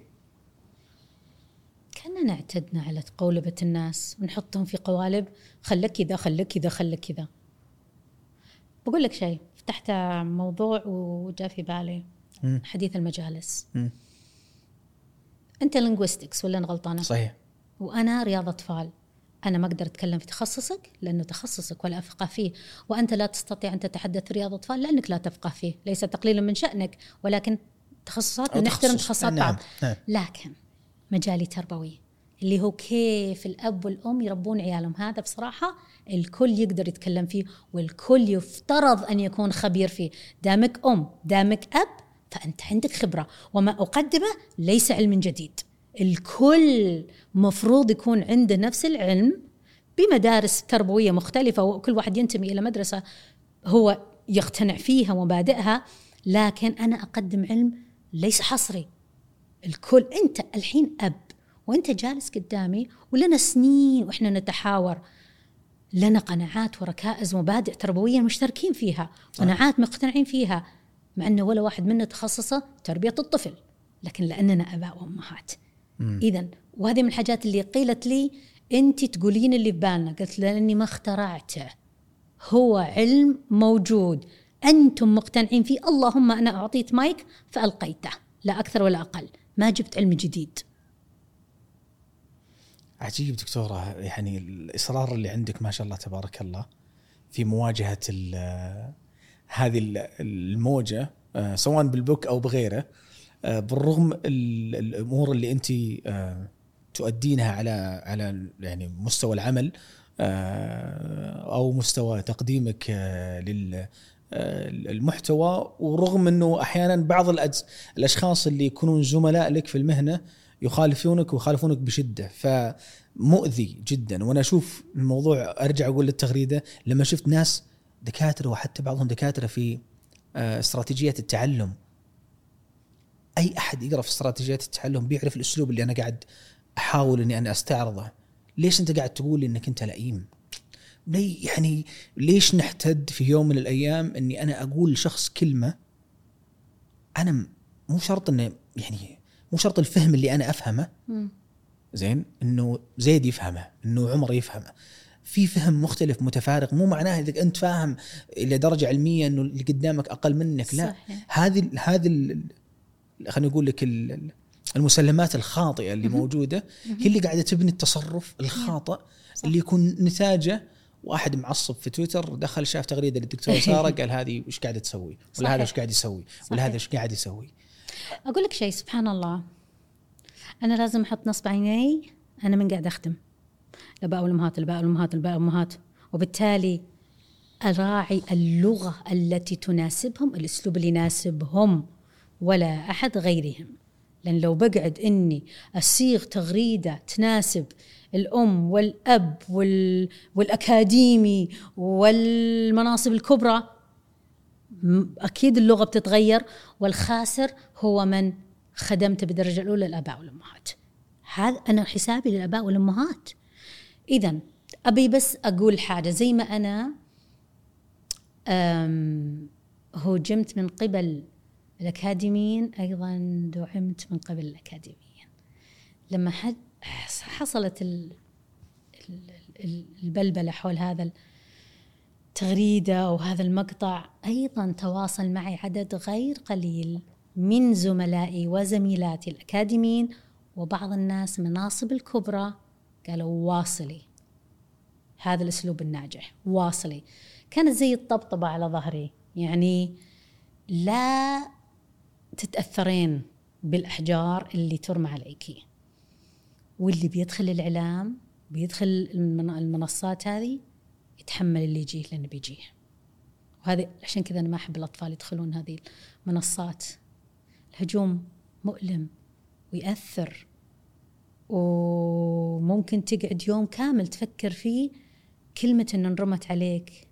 Speaker 1: كأننا اعتدنا على قولبة الناس ونحطهم في قوالب، خلك كذا خلك كذا خلك كذا. بقول لك شيء، فتحت موضوع وجاء في بالي م. حديث المجالس. م. أنت لينغويستكس ولا أنا غلطانة؟
Speaker 2: صحيح.
Speaker 1: وأنا رياض أطفال. أنا ما أقدر أتكلم في تخصصك لأنه تخصصك ولا أفقه فيه، وأنت لا تستطيع أن تتحدث في رياض أطفال لأنك لا تفقه فيه. ليس تقليلا من شأنك، ولكن تخصصات نحترم تخصصات بعض.
Speaker 2: نعم.
Speaker 1: لكن مجالي تربوي اللي هو كيف الأب والأم يربون عيالهم، هذا بصراحة الكل يقدر يتكلم فيه والكل يفترض أن يكون خبير فيه. دامك أم دامك أب فأنت عندك خبرة، وما أقدمه ليس علم جديد. الكل مفروض يكون عنده نفس العلم بمدارس تربوية مختلفة، وكل واحد ينتمي إلى مدرسة هو يقتنع فيها ومبادئها. لكن أنا أقدم علم ليس حصري. الكل أنت الحين أب وأنت جالس قدامي ولنا سنين وإحنا نتحاور، لنا قناعات وركائز ومبادئ تربوية مشتركين فيها، قناعات مقتنعين فيها، مع أنه ولا واحد منا تخصصه تربية الطفل، لكن لأننا أباء وأمهات. إذن وهذه من الحاجات اللي قيلت لي أنت تقولين اللي في بالنا، قلت لأني ما اخترعته، هو علم موجود أنتم مقتنعين فيه. اللهم أنا أعطيت مايك فألقيته، لا أكثر ولا أقل، ما جبت علم جديد.
Speaker 2: عجيب دكتورة، يعني الإصرار اللي عندك ما شاء الله تبارك الله في مواجهة هذه الموجة سواء بالبوك أو بغيره، بالرغم الأمور اللي أنت تؤدينها على على يعني مستوى العمل أو مستوى تقديمك للمحتوى، ورغم أنه أحيانا بعض الأشخاص اللي يكونون زملاء لك في المهنة يخالفونك ويخالفونك بشدة، فمؤذي جدا. وأنا أشوف الموضوع، أرجع أقول للتغريدة، لما شفت ناس دكاترة وحتى بعضهم دكاترة في استراتيجيات التعلم، أي أحد يقرأ في استراتيجيات التعلم بيعرف الأسلوب اللي أنا قاعد أحاول أني أنا أستعرضه. ليش أنت قاعد تقول إنك أنت لئيم؟ لي يعني ليش نحتد في يوم من الأيام أني أنا أقول لشخص كلمة أنا مو شرط إنه يعني مو شرط الفهم اللي أنا أفهمه م. زين إنه زيد يفهمه، إنه عمر يفهمه. في فهم مختلف متفارق، مو معناه إذا أنت فاهم إلى درجة علمية إنه اللي قدامك أقل منك. لا، هذه هذه خلينا نقول لك المسلمات الخاطئة اللي م. موجودة م. هي اللي قاعدة تبني التصرف الخاطئ اللي يكون نتاجه واحد معصب في تويتر دخل شاف تغريدة للدكتور سارة قال هذه وش قاعدة تسوي، ولا هذا وش قاعد يسوي، ولا هذا وش قاعد يسوي.
Speaker 1: أقول لك شيء، سبحان الله، أنا لازم أحط نصب عيني أنا من قاعد أخدم الآباء والأمهات الآباء والأمهات الآباء والأمهات، وبالتالي أراعي اللغة التي تناسبهم، الأسلوب اللي يناسبهم ولا أحد غيرهم. لأن لو بقعد إني أصيغ تغريدة تناسب الأم والأب وال... والأكاديمي والمناصب الكبرى، أكيد اللغة بتتغير، والخاسر هو من خدمت بالدرجة الأولى الآباء والأمهات. هذا أنا حسابي للآباء والأمهات. إذن أبي بس أقول حاجة، زي ما أنا هجمت من قبل الأكاديميين، أيضا دعمت من قبل الأكاديميين. لما حصلت البلبلة حول هذا التغريدة وهذا المقطع، أيضا تواصل معي عدد غير قليل من زملائي وزميلاتي الأكاديميين وبعض الناس مناصب الكبرى، قالوا واصلي هذا الأسلوب الناجح، واصلي. كانت زي الطبطبة على ظهري، يعني لا تتأثرين بالأحجار اللي ترمى عليكي. واللي بيدخل الإعلام بيدخل المنصات هذه يتحمل اللي يجيه لأنه بيجيه. وهذا عشان كذا أنا ما أحب الأطفال يدخلون هذه المنصات. الهجوم مؤلم ويأثر، وممكن تقعد يوم كامل تفكر فيه كلمة إنه انرمت عليك.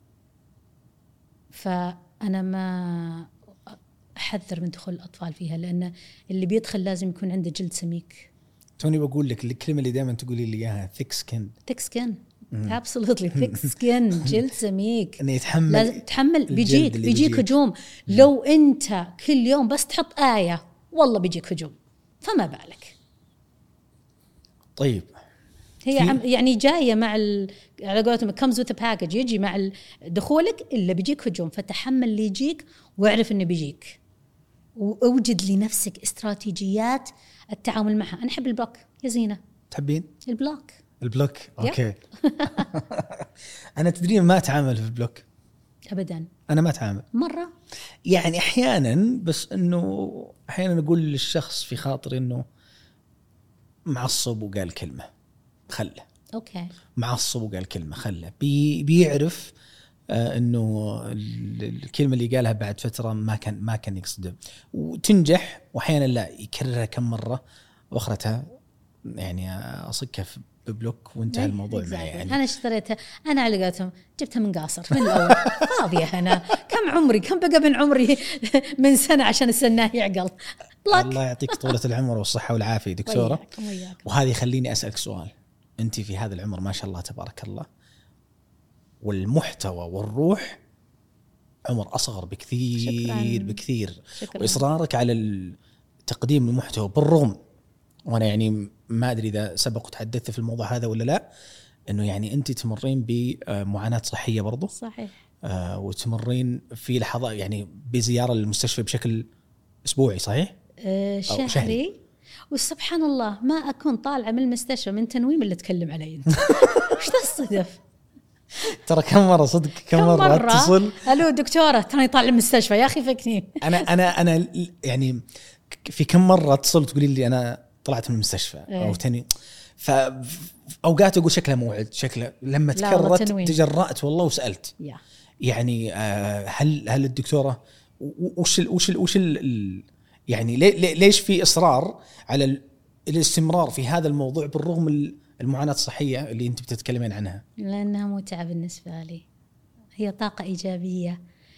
Speaker 1: فأنا ما أحذر من دخول الأطفال فيها، لأن اللي بيدخل لازم يكون عنده جلد سميك.
Speaker 2: توني بقول لك الكلمة اللي دائما تقولي لي إياها، thick skin.
Speaker 1: thick skin absolutely thick skin جلد سميك.
Speaker 2: إنه يتحمل،
Speaker 1: لازم تحمل. بيجيك بيجيك هجوم. لو أنت كل يوم بس تحط آية والله بيجيك هجوم، فما بالك.
Speaker 2: طيب
Speaker 1: هي عم يعني جاية مع ال... على قولتهم comes with a package، يجي مع دخولك إلا بيجيك هجوم، فتحمل اللي يجيك واعرف إنه بيجيك، وأوجد لنفسك استراتيجيات التعامل معها. أنا أحب البلوك يا زينة.
Speaker 2: تحبين
Speaker 1: البلوك؟
Speaker 2: البلوك أوكي. أنا تدرين ما أتعامل في البلوك
Speaker 1: أبدا.
Speaker 2: أنا ما أتعامل
Speaker 1: مرة،
Speaker 2: يعني أحيانا، بس إنه أحيانا أقول للشخص في خاطر إنه معصب وقال كلمة خله.
Speaker 1: أوكي.
Speaker 2: معصب وقال كلمة خله، بي بيعرف آه إنه الكلمة اللي قالها بعد فترة ما كان ما كان يقصده، وتنجح، وأحيانا لا، يكررها كم مرة وأخرتها يعني أصكها ببلوك وانتهى الموضوع معي. يعني
Speaker 1: أنا اشتريتها، أنا على قولتهم جبتها من قاصر من الأول. فاضية أنا، كم عمري كم بقى من عمري من سنة عشان السنة يعقل.
Speaker 2: الله يعطيك طولة العمر والصحة والعافية دكتورة.
Speaker 1: وياكم وياكم.
Speaker 2: وهذه يخليني أسألك سؤال، أنت في هذا العمر ما شاء الله تبارك الله، والمحتوى والروح عمر أصغر بكثير. شكراً. بكثير. شكراً. وإصرارك على تقديم المحتوى بالرغم، وأنا يعني ما أدري إذا سبق وتحدثت في الموضوع هذا ولا لا، إنه يعني أنت تمرين بمعاناة صحية برضو.
Speaker 1: صحيح.
Speaker 2: آه وتمرين في لحظات يعني بزيارة للمستشفى بشكل أسبوعي، صحيح؟
Speaker 1: آه شهري. شهري. وسبحان الله ما أكون طالعة من المستشفى من تنويم اللي تكلم علي أنت. إيش تصدف؟
Speaker 2: ترى كم مرة صدق كم, كم مرة, مرة اتصل
Speaker 1: ألو دكتورة تراني طالع من المستشفى يا أخي فكني.
Speaker 2: أنا أنا أنا يعني في كم مرة اتصلت تقولي لي أنا طلعت من المستشفى إيه؟ أو تاني. فأوقات أقول شكله موعد، شكله لما تكررت تجرأت والله وسألت yeah. يعني آه هل هل الدكتورة وش ال وش ال وش ال يعني لي ليش في إصرار على الاستمرار في هذا الموضوع بالرغم المعاناة الصحية اللي أنت بتتكلمين عنها؟
Speaker 1: لأنها متعة بالنسبة لي، هي طاقة إيجابية،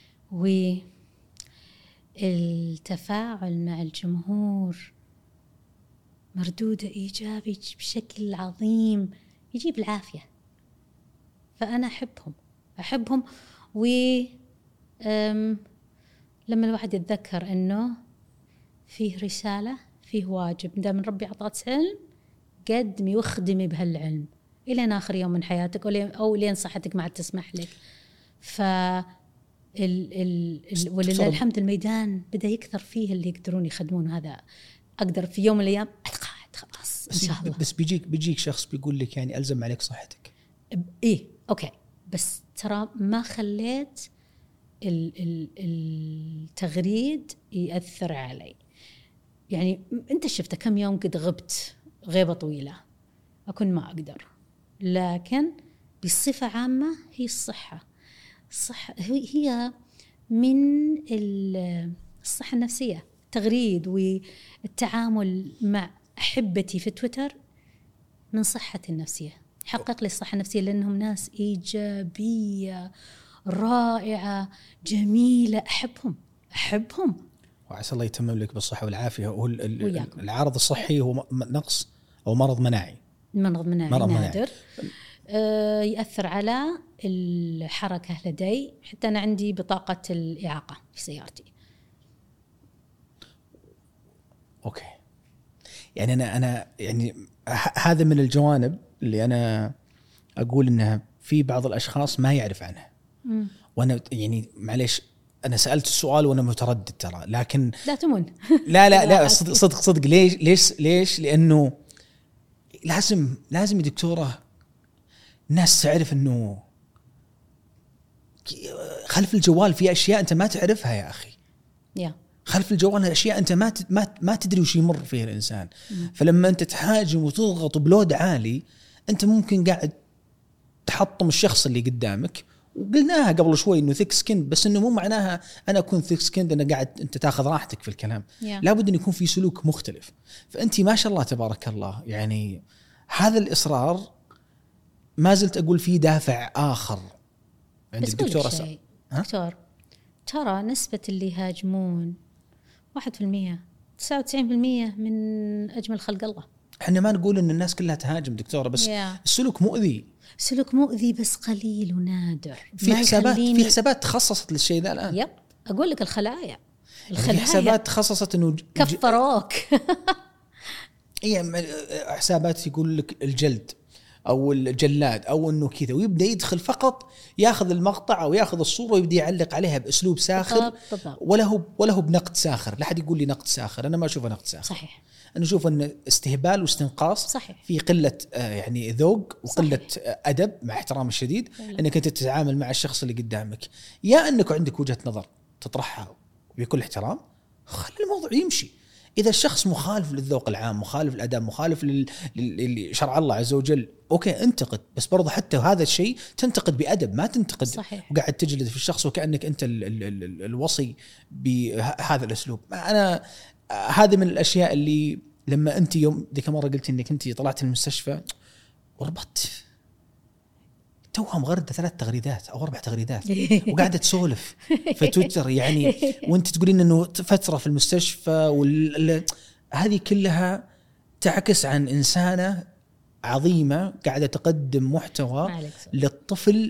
Speaker 1: والتفاعل مع الجمهور مردوده إيجابي بشكل عظيم يجيب العافية. فأنا أحبهم أحبهم و لما الواحد يتذكر أنه فيه رسالة، فيه واجب، دام ربي عطاك علم قدمي واخدمي بهالعلم إلى آخر يوم من حياتك أو لين صحتك ما عاد تسمح لك. ف ولله الحمد الميدان بدأ يكثر فيه اللي يقدرون يخدمون. هذا أقدر في يوم من الأيام أتقاعد خلاص إن شاء الله.
Speaker 2: بس بيجيك بيجيك شخص بيقول لك يعني ألزم عليك صحتك.
Speaker 1: إيه أوكي، بس ترى ما خليت التغريد يأثر علي. يعني أنت شفت كم يوم قد غبت غيبة طويلة، أكون ما أقدر، لكن بصفة عامة هي الصحة. صح، هي من الصحة النفسية، التغريد والتعامل مع أحبتي في تويتر من صحتي النفسية، حقق لي الصحة النفسية، لأنهم ناس إيجابية رائعة جميلة، أحبهم أحبهم
Speaker 2: وعسى الله يتمم لك بالصحة والعافية. هو
Speaker 1: وياكم.
Speaker 2: العارض الصحي هو نقص أو مرض مناعي،
Speaker 1: مرض مناعي
Speaker 2: مرض
Speaker 1: نادر
Speaker 2: مناعي.
Speaker 1: آه يأثر على الحركة لدي، حتى أنا عندي بطاقة الإعاقة في سيارتي.
Speaker 2: أوكي، يعني أنا أنا يعني هذا من الجوانب اللي أنا أقول إنها في بعض الأشخاص ما يعرف عنها.
Speaker 1: م.
Speaker 2: وأنا يعني معليش أنا سألت السؤال وأنا متردد ترى، لكن
Speaker 1: لا تمن
Speaker 2: لا لا لا صدق صدق صدق ليش ليش ليش لأنه لازم لازم يا دكتورة الناس تعرف إنه خلف الجوال في أشياء أنت ما تعرفها يا أخي.
Speaker 1: yeah.
Speaker 2: خلف الجوال أشياء أنت ما ما ما تدري وش يمر فيه الإنسان. م. فلما أنت تهاجم وتضغط بلود عالي أنت ممكن قاعد تحطم الشخص اللي قدامك. وقلناها قبل شوي إنه ثيك سكين، بس إنه مو معناها أنا أكون ثيك سكين أنا قاعد أنت تأخذ راحتك في الكلام.
Speaker 1: yeah.
Speaker 2: لابد أن يكون في سلوك مختلف. فأنت ما شاء الله تبارك الله يعني هذا الإصرار ما زلت أقول فيه دافع آخر عند الدكتور
Speaker 1: أسأل. دكتور ترى نسبة اللي يهاجمون واحد في المية، تسعة وتسعين بالمية من أجمل خلق الله.
Speaker 2: احنا ما نقول ان الناس كلها تهاجم دكتورة، بس yeah. السلوك مؤذي.
Speaker 1: سلوك مؤذي بس قليل ونادر.
Speaker 2: في حسابات في حسابات تخصصت للشيء ذا الآن.
Speaker 1: يب أقول لك الخلايا
Speaker 2: الخلايا في حسابات تخصصت إنه
Speaker 1: كفروك.
Speaker 2: إيه حسابات يقول لك الجلد أو الجلاد أو إنه كذا، ويبدأ يدخل فقط يأخذ المقطع أو يأخذ الصورة ويبدأ يعلق عليها بأسلوب ساخر، ولا هو ولا هو بنقد ساخر. لا حد يقول لي نقد ساخر، أنا ما أشوفه نقد ساخر.
Speaker 1: صحيح.
Speaker 2: أنا أشوف أن استهبال واستنقاص.
Speaker 1: صحيح.
Speaker 2: في قلة يعني ذوق وقلة صحيح. أدب مع احترام الشديد. والله. أنك أنت تتعامل مع الشخص اللي قدامك، يا أنك عندك وجهة نظر تطرحها بكل احترام، خلي الموضوع يمشي. إذا الشخص مخالف للذوق العام، مخالف للأدب، مخالف لشرع الله عز وجل، أوكي انتقد، بس برضه حتى هذا الشيء تنتقد بأدب، ما تنتقد صحيح. وقاعد تجلد في الشخص وكأنك أنت ال ال ال الوصي بهذا الأسلوب. أنا هذه من الأشياء اللي لما أنت يوم ذيك مرة قلت إنك أنت طلعت المستشفى وربطت توها مغردة ثلاث تغريدات أو أربع تغريدات وقاعدة تسولف في تويتر يعني، وأنت تقولين إنه فترة في المستشفى وهذه كلها تعكس عن إنسانة عظيمة قاعدة تقدم محتوى للطفل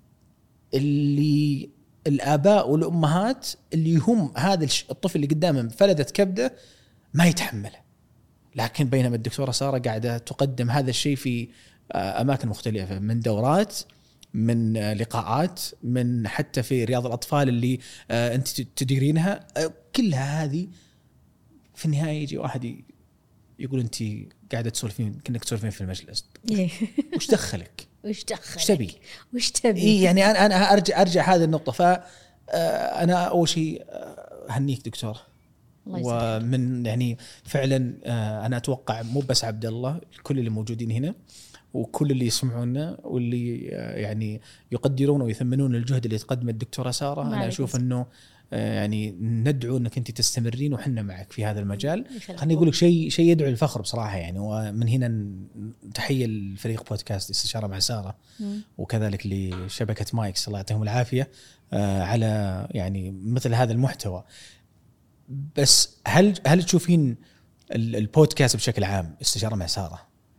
Speaker 2: اللي الآباء والأمهات اللي هم هذا الطفل اللي قدامهم فلدت كبده ما يتحمله. لكن بينما الدكتورة سارة قاعدة تقدم هذا الشيء في أماكن مختلفة، من دورات، من لقاءات، من حتى في رياض الأطفال اللي أنت تديرينها، كلها هذه في النهاية يجي واحد يقول أنت قاعدة تسولفين كأنك تسولفين في المجلس. وش دخلك؟
Speaker 1: وش دخلك؟
Speaker 2: وش تبي؟
Speaker 1: وش تبي؟
Speaker 2: إيه يعني أنا أنا أرجع أرجع هذه النقطة. فأنا أول شيء هنيك دكتور، ومن يعني فعلا أنا أتوقع مو بس عبد الله، كل اللي موجودين هنا وكل اللي يسمعونا واللي يعني يقدرون ويثمنون الجهد اللي تقدم الدكتورة سارة، أنا أشوف أنه يعني ندعو أنك أنت تستمرين وحنا معك في هذا المجال. خليني أقول لك شيء شيء يدعو الفخر بصراحة يعني. ومن هنا تحية لفريق بودكاست استشارة مع سارة وكذلك لشبكة مايكس الله يعطيهم العافية على يعني مثل هذا المحتوى. بس هل هل تشوفين البودكاست بشكل عام استشارة مع سارة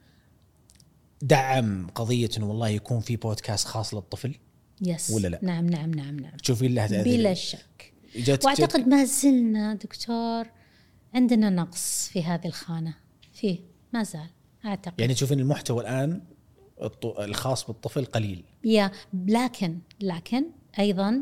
Speaker 2: دعم قضية إنه والله يكون في بودكاست خاص للطفل؟
Speaker 1: يس.
Speaker 2: ولا لا؟
Speaker 1: نعم نعم نعم نعم.
Speaker 2: تشوفين له هذا
Speaker 1: بلا شك. واعتقد ما زلنا دكتور عندنا نقص في هذه الخانة، فيه ما زال اعتقد.
Speaker 2: يعني تشوفين المحتوى الآن الخاص بالطفل قليل؟
Speaker 1: يا لكن لكن أيضا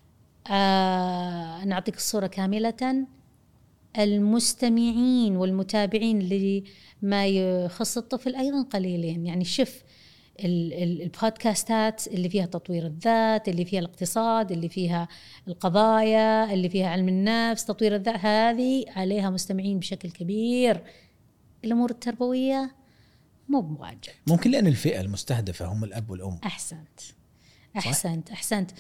Speaker 1: آه نعطيك الصورة كاملة. المستمعين والمتابعين اللي ما يخص الطفل أيضا قليلين. يعني شوف البودكاستات اللي فيها تطوير الذات، اللي فيها الاقتصاد، اللي فيها القضايا، اللي فيها علم النفس، تطوير الذات، هذه عليها مستمعين بشكل كبير. الأمور التربوية مو بواجد.
Speaker 2: ممكن لأن الفئة المستهدفة هم الأب والأم.
Speaker 1: أحسنت أحسنت أحسنت.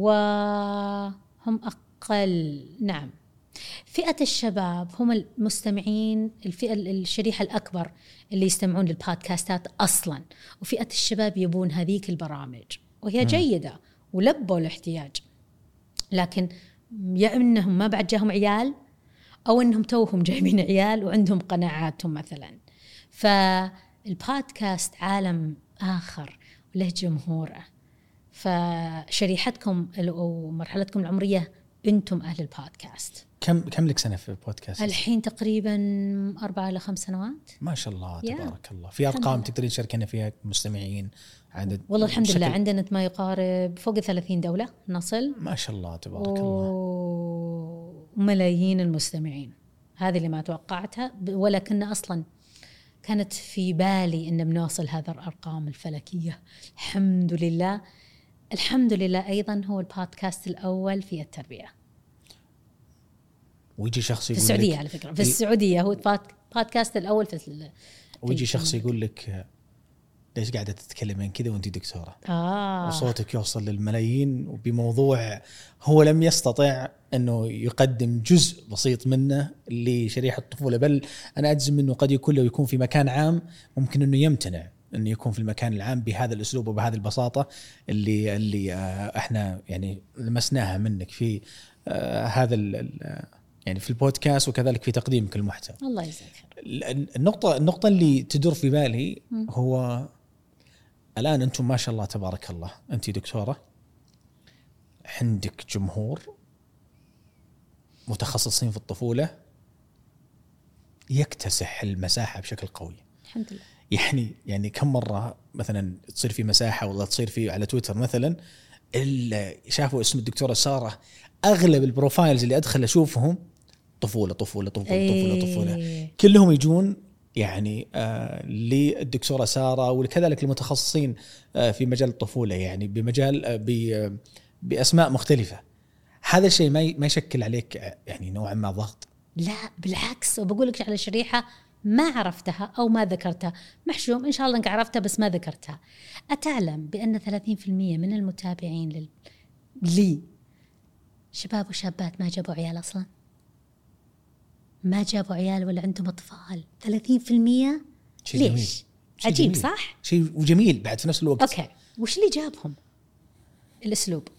Speaker 1: وهم أقل، نعم. فئة الشباب هم المستمعين، الفئة الشريحة الأكبر اللي يستمعون للبودكاستات أصلا، وفئة الشباب يبون هذيك البرامج وهي جيدة ولبوا الاحتياج، لكن يا إنهم ما بعد جاهم عيال أو إنهم توهم جايبين عيال وعندهم قناعاتهم مثلا. فالبودكاست عالم آخر وله جمهوره. فشريحتكم أو مرحلتكم العمرية أنتم أهل البودكاست.
Speaker 2: كم كم لك سنة في البودكاست؟
Speaker 1: الحين تقريبا أربعة إلى خمس سنوات.
Speaker 2: ما شاء الله تبارك الله. في أرقام تقدرين تشاركنا فيها مستمعين عدد؟
Speaker 1: والله الحمد لله عندنا ما يقارب فوق ثلاثين دولة نصل.
Speaker 2: ما شاء الله تبارك الله.
Speaker 1: وملايين المستمعين، هذه اللي ما توقعتها، ولكن أصلا كانت في بالي إن بنوصل هذا الأرقام الفلكية. الحمد لله. الحمد لله. أيضا هو البودكاست الأول في التربية
Speaker 2: ويجي شخص
Speaker 1: في السعودية على فكرة. في السعودية هو البودكاست الأول في
Speaker 2: ويجي شخص يقول لك ليش قاعدة تتكلمين كذا وانتي دكتورة؟
Speaker 1: آه.
Speaker 2: وصوتك يوصل للملايين وبموضوع هو لم يستطع أنه يقدم جزء بسيط منه لشريحة الطفولة، بل أنا أجزم أنه قد يكون لو يكون في مكان عام ممكن أنه يمتنع أنه يكون في المكان العام بهذا الأسلوب وبهذه البساطة اللي اللي احنا يعني لمسناها منك في هذا يعني في البودكاست وكذلك في تقديمك المحتوى.
Speaker 1: الله يجزاك خير.
Speaker 2: النقطة النقطة اللي تدور في بالي هو الآن أنتم ما شاء الله تبارك الله، أنت دكتورة، عندك جمهور متخصصين في الطفولة يكتسح المساحة بشكل قوي.
Speaker 1: الحمد لله.
Speaker 2: يعني يعني كم مرة مثلا تصير في مساحة ولا تصير في على تويتر مثلا اللي شافوا اسم الدكتورة سارة أغلب البروفايلز اللي أدخل أشوفهم طفولة طفولة طفولة
Speaker 1: أيه.
Speaker 2: طفولة طفولة كلهم يجون يعني آه للدكتورة سارة، وكذلك المتخصصين آه في مجال الطفولة يعني بمجال آه بأسماء مختلفة. هذا الشيء ما ما يشكل عليك يعني نوعا ما ضغط؟
Speaker 1: لا بالعكس، وبقولك على شريحة ما عرفتها أو ما ذكرتها، محشوم إن شاء الله أنك عرفتها بس ما ذكرتها. أتعلم بأن ثلاثين بالمئة من المتابعين لل... لي شباب وشابات ما جابوا عيال أصلا، ما جابوا عيال ولا عندهم أطفال. ثلاثين بالمئة
Speaker 2: شيء
Speaker 1: ليش؟
Speaker 2: جميل. شيء
Speaker 1: عجيب
Speaker 2: جميل.
Speaker 1: صح؟
Speaker 2: شيء وجميل بعد في نفس الوقت.
Speaker 1: أوكي، وش اللي جابهم؟ الأسلوب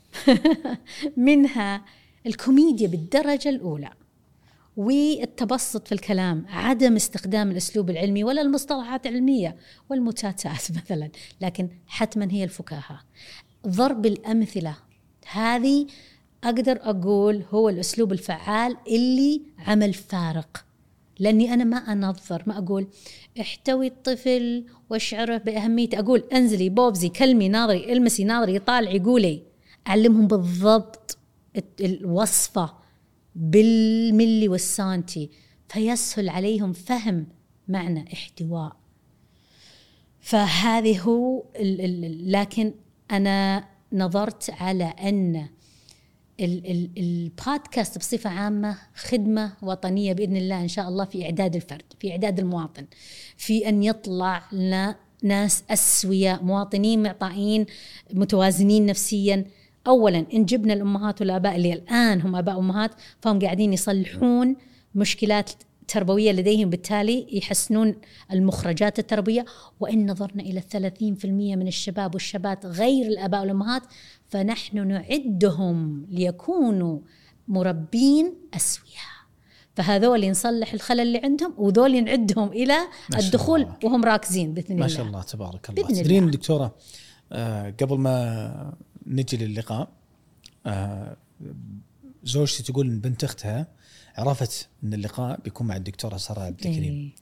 Speaker 1: منها الكوميديا بالدرجة الأولى، والتبسط في الكلام، عدم استخدام الأسلوب العلمي ولا المصطلحات العلمية والمتاتات مثلا، لكن حتما هي الفكاهة، ضرب الأمثلة. هذه أقدر أقول هو الأسلوب الفعال اللي عمل فارق، لأني أنا ما أنظر، ما أقول احتوي الطفل واشعره بأهميته، أقول انزلي بوبزي كلمي ناظري المسي ناظري طالعي قولي، أعلمهم بالضبط الوصفة بالملي والسانتي، فيسهل عليهم فهم معنى احتواء. فهذه هو ال ال لكن أنا نظرت على أن ال ال البودكاست بصفة عامة خدمة وطنية بإذن الله إن شاء الله، في إعداد الفرد، في إعداد المواطن، في أن يطلع لنا ناس أسوياء، مواطنين معطائين متوازنين نفسيا. أولا إن جبنا الأمهات والآباء اللي الآن هم آباء وأمهات فهم قاعدين يصلحون مشكلات تربوية لديهم، بالتالي يحسنون المخرجات التربوية. وإن نظرنا إلى الثلاثين في المئة من الشباب والشابات غير الآباء والأمهات فنحن نعدهم ليكونوا مربين أسوياء، فهذول نصلح الخلل اللي عندهم وذول نعدهم إلى الدخول وهم راكزين بإذن الله.
Speaker 2: ما شاء الله تبارك الله. تدرين دكتورة آه قبل ما نجي للقاء آه زوجتي تقول إن بنت أختها عرفت إن اللقاء بيكون مع الدكتورة سارة عبد الكريم،
Speaker 1: إيه.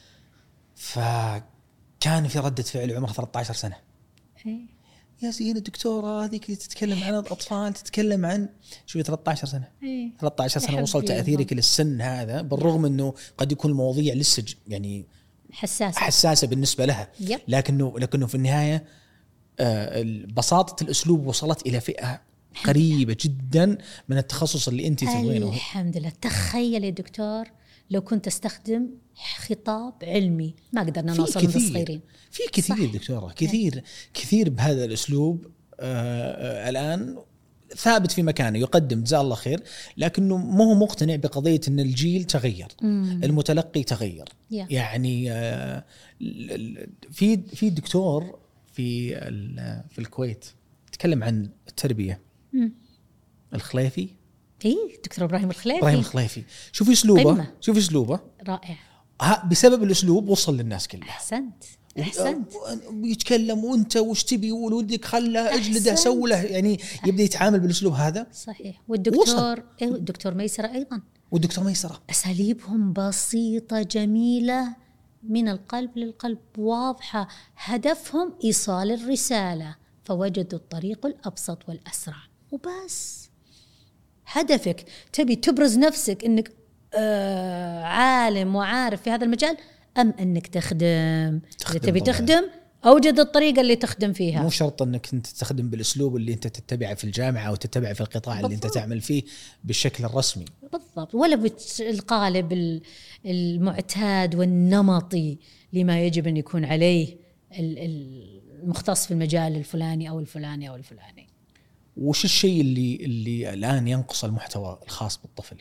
Speaker 2: فكان في ردة فعل عمرها ثلاثة عشر سنة.
Speaker 1: إيه.
Speaker 2: يا زين الدكتورة هذيك تتكلم عن الأطفال، تتكلم عن شو ثلاثة عشر سنة.
Speaker 1: إيه.
Speaker 2: ثلاثة عشر سنة وصل تأثيرك للسن هذا، بالرغم إنه قد يكون المواضيع لسه يعني
Speaker 1: حساسة
Speaker 2: حساسة بالنسبة لها،
Speaker 1: يب.
Speaker 2: لكنه لكنه في النهاية آه بساطة الأسلوب وصلت إلى فئة قريبة جدا من التخصص اللي أنت تبغينه.
Speaker 1: الحمد لله. تخيل يا دكتور لو كنت أستخدم خطاب علمي ما قدرنا نوصل للصغيرين.
Speaker 2: في كثير دكتورة كثير كثير بهذا الأسلوب آه الآن ثابت في مكانه يقدم جزاه الله خير، لكنه ما هو مقتنع بقضية أن الجيل تغير،
Speaker 1: مم.
Speaker 2: المتلقي تغير.
Speaker 1: yeah.
Speaker 2: يعني آه في في دكتور في في الكويت تكلم عن التربية،
Speaker 1: مم.
Speaker 2: الخليفي.
Speaker 1: اي دكتور ابراهيم الخليفي.
Speaker 2: ابراهيم الخليفي، شوفي اسلوبه
Speaker 1: قمة.
Speaker 2: شوفي اسلوبه
Speaker 1: رائع.
Speaker 2: ها بسبب الاسلوب وصل للناس كلها.
Speaker 1: احسنت احسنت.
Speaker 2: يتكلم وانت وش تبي ولدك خله اجلده سوي له، يعني
Speaker 1: صح.
Speaker 2: يبدا يتعامل بالاسلوب هذا.
Speaker 1: صحيح. والدكتور إيه الدكتور ميسرة ايضا.
Speaker 2: والدكتور ميسرة
Speaker 1: اساليبهم بسيطه جميله من القلب للقلب، واضحه، هدفهم ايصال الرساله، فوجدوا الطريق الابسط والاسرع وبس. هدفك تبي تبرز نفسك انك آه عالم وعارف في هذا المجال، ام انك تخدم, تخدم اذا تبي طبعا. تخدم اوجد الطريقه اللي تخدم فيها.
Speaker 2: مو شرط انك انت تخدم بالاسلوب اللي انت تتبعه في الجامعه او تتبعه في القطاع بالضبط. اللي انت تعمل فيه بالشكل الرسمي
Speaker 1: بالضبط، ولا بالقالب المعتاد والنمطي لما يجب ان يكون عليه المختص في المجال الفلاني او الفلاني او الفلاني.
Speaker 2: وش الشيء اللي اللي الان ينقص المحتوى الخاص بالطفل؟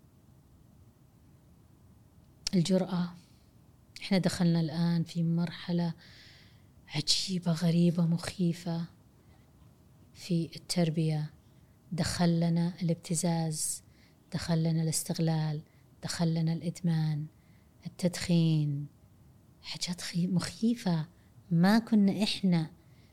Speaker 1: الجرأة. احنا دخلنا الآن في مرحلة عجيبة غريبة مخيفة في التربية. دخل لنا الابتزاز، دخل لنا الاستغلال، دخل لنا الإدمان، التدخين، حاجات مخيفة ما كنا إحنا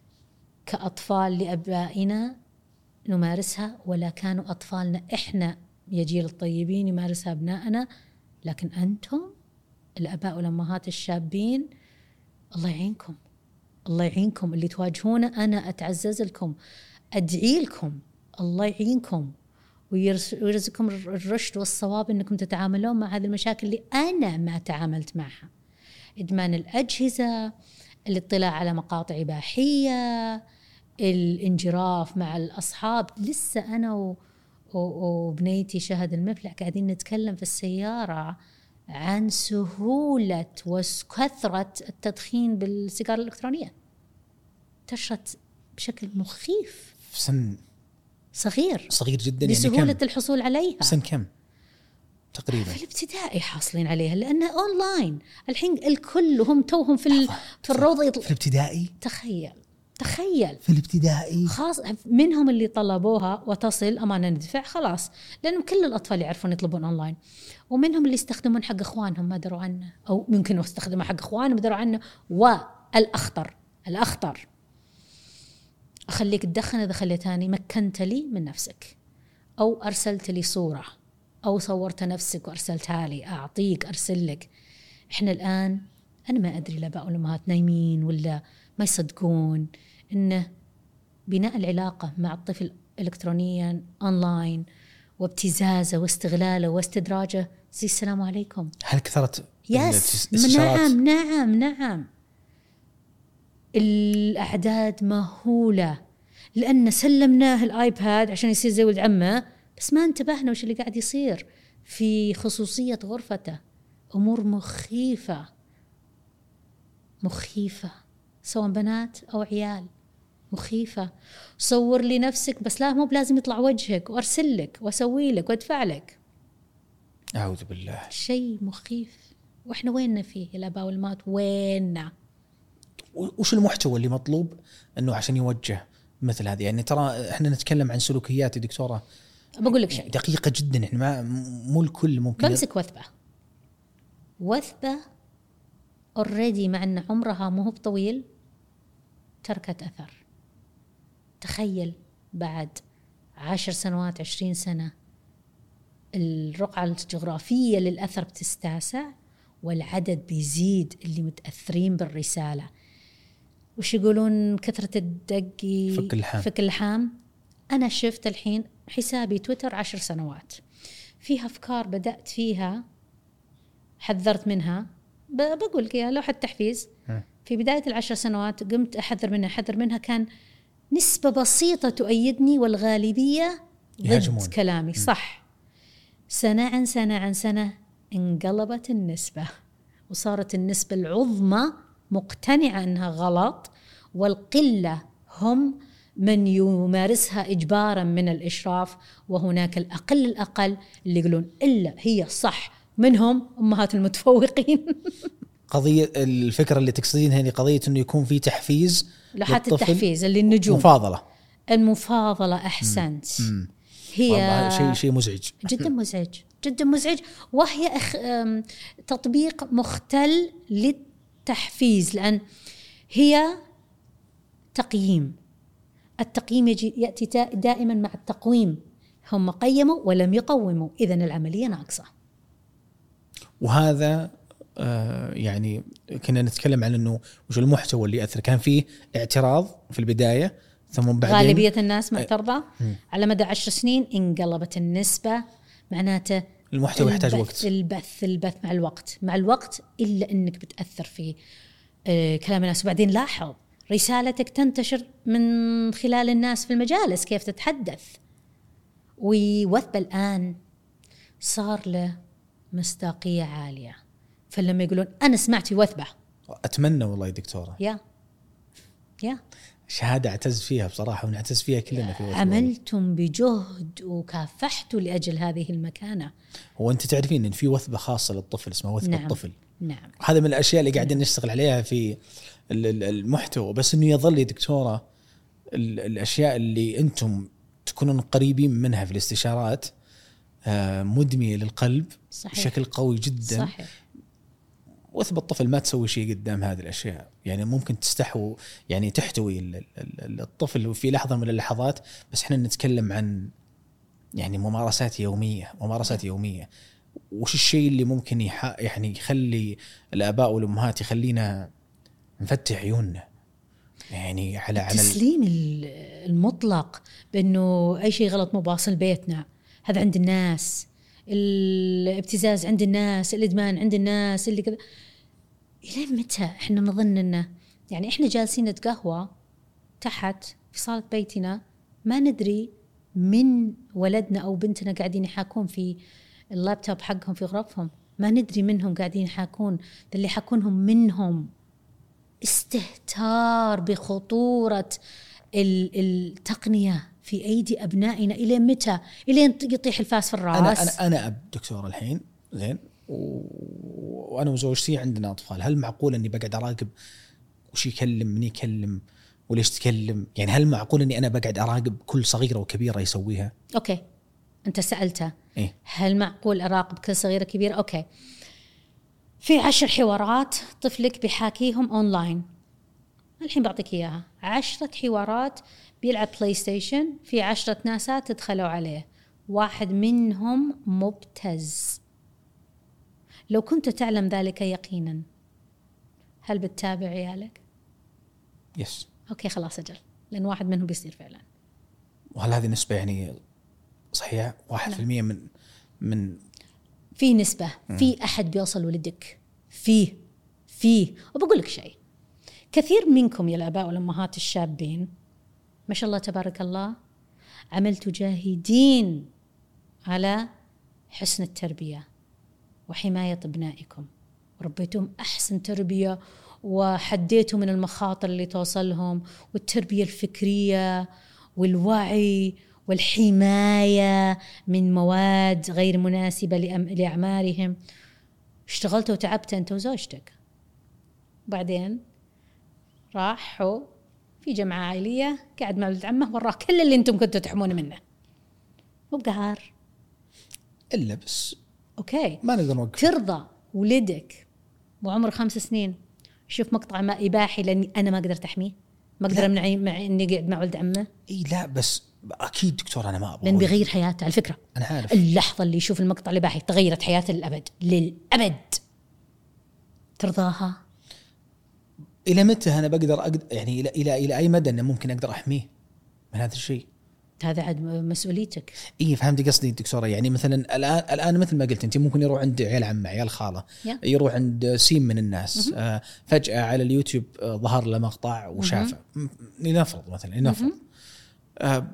Speaker 1: كأطفال لأبائنا نمارسها، ولا كانوا أطفالنا إحنا يا جيل الطيبين يمارسها أبنائنا. لكن أنتم الآباء والأمهات الشابين الله يعينكم، الله يعينكم اللي تواجهونه. أنا أتعزز لكم، أدعي لكم الله يعينكم ويرزقكم الرشد والصواب أنكم تتعاملون مع هذه المشاكل اللي أنا ما تعاملت معها. إدمان الأجهزة، الاطلاع على مقاطع إباحية، الانجراف مع الأصحاب. لسه أنا و وبنيتي شهد المفلح قاعدين نتكلم في السيارة عن سهولة وكثرة التدخين بالسيجارة الإلكترونية، انتشرت بشكل مخيف
Speaker 2: في سن
Speaker 1: صغير
Speaker 2: صغير جدا.
Speaker 1: بسهولة
Speaker 2: يعني كم؟
Speaker 1: الحصول عليها.
Speaker 2: سن كم تقريبا؟
Speaker 1: في الابتدائي حاصلين عليها لأنها أونلاين الحين، الكل هم توهم في في الروضة يطل...
Speaker 2: في الابتدائي.
Speaker 1: تخيل تخيل
Speaker 2: في الابتدائي
Speaker 1: خاص منهم اللي طلبوها وتصل أمانة ندفع خلاص، لأنهم كل الأطفال يعرفون يطلبون أونلاين، ومنهم اللي يستخدمون حق إخوانهم ما دروا عنه، أو ممكن يستخدموا حق إخوانهم ما دروا عنه. والأخطر الأخطر أخليك تدخن إذا خليتاني مكنت لي من نفسك، أو أرسلت لي صورة، أو صورت نفسك وأرسلتها لي، أعطيك أرسل لك. إحنا الآن أنا ما أدري الآباء والأمهات نايمين ولا ما يصدقون إنه بناء العلاقة مع الطفل إلكترونيا أونلاين وابتزازه واستغلاله واستدراجه زي السلام عليكم.
Speaker 2: هل كثرت؟
Speaker 1: يس نعم نعم نعم الأعداد مهولة، لأن سلمناه الآيباد عشان يصير زي ولد عمه، بس ما انتبهنا وش اللي قاعد يصير في خصوصية غرفته. أمور مخيفة مخيفة سواء بنات أو عيال، مخيفة. صور لي نفسك بس لا مو بلازم يطلع وجهك، وأرسل لك وأسوي لك وأدفع لك.
Speaker 2: أعوذ بالله،
Speaker 1: شيء مخيف. وإحنا ويننا فيه الآباء والأمهات؟ ويننا؟
Speaker 2: وش المحتوى اللي مطلوب أنه عشان يوجه مثل هذه؟ يعني ترى إحنا نتكلم عن سلوكيات يا دكتورة،
Speaker 1: بقول لك شيء
Speaker 2: دقيقة جدا، إحنا ما مو الكل ممكن.
Speaker 1: بمسك وثبة وثبة already مع أن عمرها مو بطويل تركت أثر. تخيل بعد عشر سنوات عشرين سنة الرقعة الجغرافية للأثر بتستاسع والعدد بيزيد اللي متأثرين بالرسالة. وش يقولون كثرة الدق
Speaker 2: فك اللحام.
Speaker 1: فك اللحام. أنا شفت الحين حسابي تويتر عشر سنوات فيها أفكار بدأت فيها حذرت منها، بقول لك لو حد تحفيز في بداية العشر سنوات قمت أحذر منها أحذر منها كان نسبة بسيطة تؤيدني والغالبية ضد يهاجمون. كلامي صح. سنة عن سنة عن سنة انقلبت النسبة وصارت النسبة العظمى مقتنعة أنها غلط، والقلة هم من يمارسها إجبارا من الإشراف، وهناك الأقل الأقل اللي يقولون إلا هي صح، منهم أمهات المتفوقين.
Speaker 2: قضية الفكرة اللي تقصدينها هي قضية إنه يكون في تحفيز،
Speaker 1: لوحات التحفيز اللي النجوم
Speaker 2: مفاضلة
Speaker 1: المفاضلة أحسنت.
Speaker 2: مم.
Speaker 1: هي
Speaker 2: شيء شيء مزعج
Speaker 1: جدا مزعج جدا مزعج، وهي أخ... تطبيق مختل للتحفيز، لأن هي تقييم. التقييم يجي يأتي دائما مع التقويم، هم قيموا ولم يقوموا، إذن العملية ناقصة.
Speaker 2: وهذا آه يعني كنا نتكلم عن أنه وش المحتوى اللي يأثر. كان فيه اعتراض في البداية، ثم بعدين
Speaker 1: غالبية الناس معترضة. على مدى عشر سنين انقلبت النسبة، معناته
Speaker 2: المحتوى يحتاج وقت.
Speaker 1: البث البث مع الوقت مع الوقت إلا أنك بتأثر في آه كلام الناس. وبعدين لاحظ رسالتك تنتشر من خلال الناس في المجالس كيف تتحدث. ووثب الآن صار له مصداقية عالية، فلما يقولون أنا سمعت وثبة
Speaker 2: أتمنى والله يا دكتورة
Speaker 1: يا يا
Speaker 2: شهادة أعتز فيها بصراحة، ونعتز فيها كلنا في وثبة.
Speaker 1: عملتم بجهد وكافحتوا لأجل هذه المكانة.
Speaker 2: هو أنت تعرفين إن في وثبة خاصة للطفل اسمها وثبة
Speaker 1: نعم.
Speaker 2: الطفل.
Speaker 1: نعم.
Speaker 2: هذا من الأشياء اللي قاعدين نشتغل عليها في المحتوى، بس إنه يظل يا دكتورة الأشياء اللي أنتم تكونون قريبين منها في الاستشارات مدمية للقلب. صحيح. بشكل قوي جدا.
Speaker 1: صحيح.
Speaker 2: وثبة الطفل ما تسوي شيء قدام هذه الأشياء، يعني ممكن تستحو يعني تحتوي الطفل في لحظة من اللحظات، بس إحنا نتكلم عن يعني ممارسات يومية ممارسات يومية. وش الشيء اللي ممكن يح... يعني يخلي الآباء والأمهات يخلينا نفتح عيوننا يعني على على
Speaker 1: التسليم المطلق بأنه أي شيء غلط مو باصل بيتنا، هذا عند الناس، الابتزاز عند الناس، الإدمان عند الناس، اللي كذا. إلى متى إحنا نظن إنه يعني إحنا جالسين نتقهوى تحت في صالة بيتنا، ما ندري من ولدنا أو بنتنا قاعدين يحاكون في اللابتوب حقهم في غرفهم، ما ندري منهم قاعدين يحاكون، اللي يحاكونهم منهم استهتار بخطورة التقنية في أيدي أبنائنا. إلى متى؟ إلى يطيح الفاس في الرأس.
Speaker 2: أنا أنا أنا أب دكتور الحين زين، وأنا وزوجتي عندنا أطفال. هل معقول إني بقعد أراقب وش يكلم، من يكلم، وليش تكلم؟ يعني هل معقول إني أنا بقعد أراقب كل صغيرة وكبيرة يسويها؟
Speaker 1: أوكي، أنت سألته
Speaker 2: إيه؟
Speaker 1: هل معقول أراقب كل صغيرة كبيرة؟ أوكي، في عشر حوارات طفلك بيحاكيهم أونلاين، الحين بعطيك إياها. عشرة حوارات بيلعب بلاي ستيشن، في عشرة ناسات تدخلوا عليه، واحد منهم مبتز. لو كنت تعلم ذلك يقينا هل بتتابع عيالك؟
Speaker 2: يس.
Speaker 1: أوكي خلاص أجل، لأن واحد منهم بيصير فعلا.
Speaker 2: وهل هذه نسبة يعني صحيحة؟ واحد في المية من من
Speaker 1: في نسبة. في أحد بيوصل ولدك فيه فيه وبقول لك شيء، كثير منكم يا الآباء والأمهات الشابين ما شاء الله تبارك الله عملتوا جاهدين على حسن التربية وحماية أبنائكم، وربيتهم أحسن تربية، وحديتوا من المخاطر اللي توصلهم، والتربية الفكرية والوعي والحماية من مواد غير مناسبة لأعمارهم. اشتغلتوا وتعبت أنت وزوجتك، بعدين راحوا في جمعة عائلية قاعد مع ولد عمه وراه كل اللي انتم كنتوا تحمون منه، مو بقهار
Speaker 2: إلا بس
Speaker 1: أوكي
Speaker 2: ما نقدر نوقف.
Speaker 1: ترضى ولدك وعمره خمس سنين شوف مقطع ماء إباحي لأني أنا ما قدرت أحميه، ما أقدر أمنع مع إني قاعد مع ولد عمه؟
Speaker 2: إيه لا بس أكيد دكتور أنا ما أبغى،
Speaker 1: لأن بيغير حياته. على فكرة
Speaker 2: أنا عارف
Speaker 1: اللحظة اللي يشوف المقطع الإباحي تغيرت حياته للأبد للأبد. ترضاها؟
Speaker 2: إلى متى أنا بقدر أقدر يعني إلى إلى إلى أي مدى أنا ممكن أقدر أحميه من هذا الشيء؟
Speaker 1: هذا عاد مسؤوليتك.
Speaker 2: إيه فهمت قصدي دكتورة. يعني مثلا الآن الآن مثل ما قلت أنت ممكن يروح عند عيال عم عيال خالة yeah. يروح عند سين من الناس آه فجأة على اليوتيوب آه ظهر له مقطع وشافه لنفرض مثلا لنفرض آه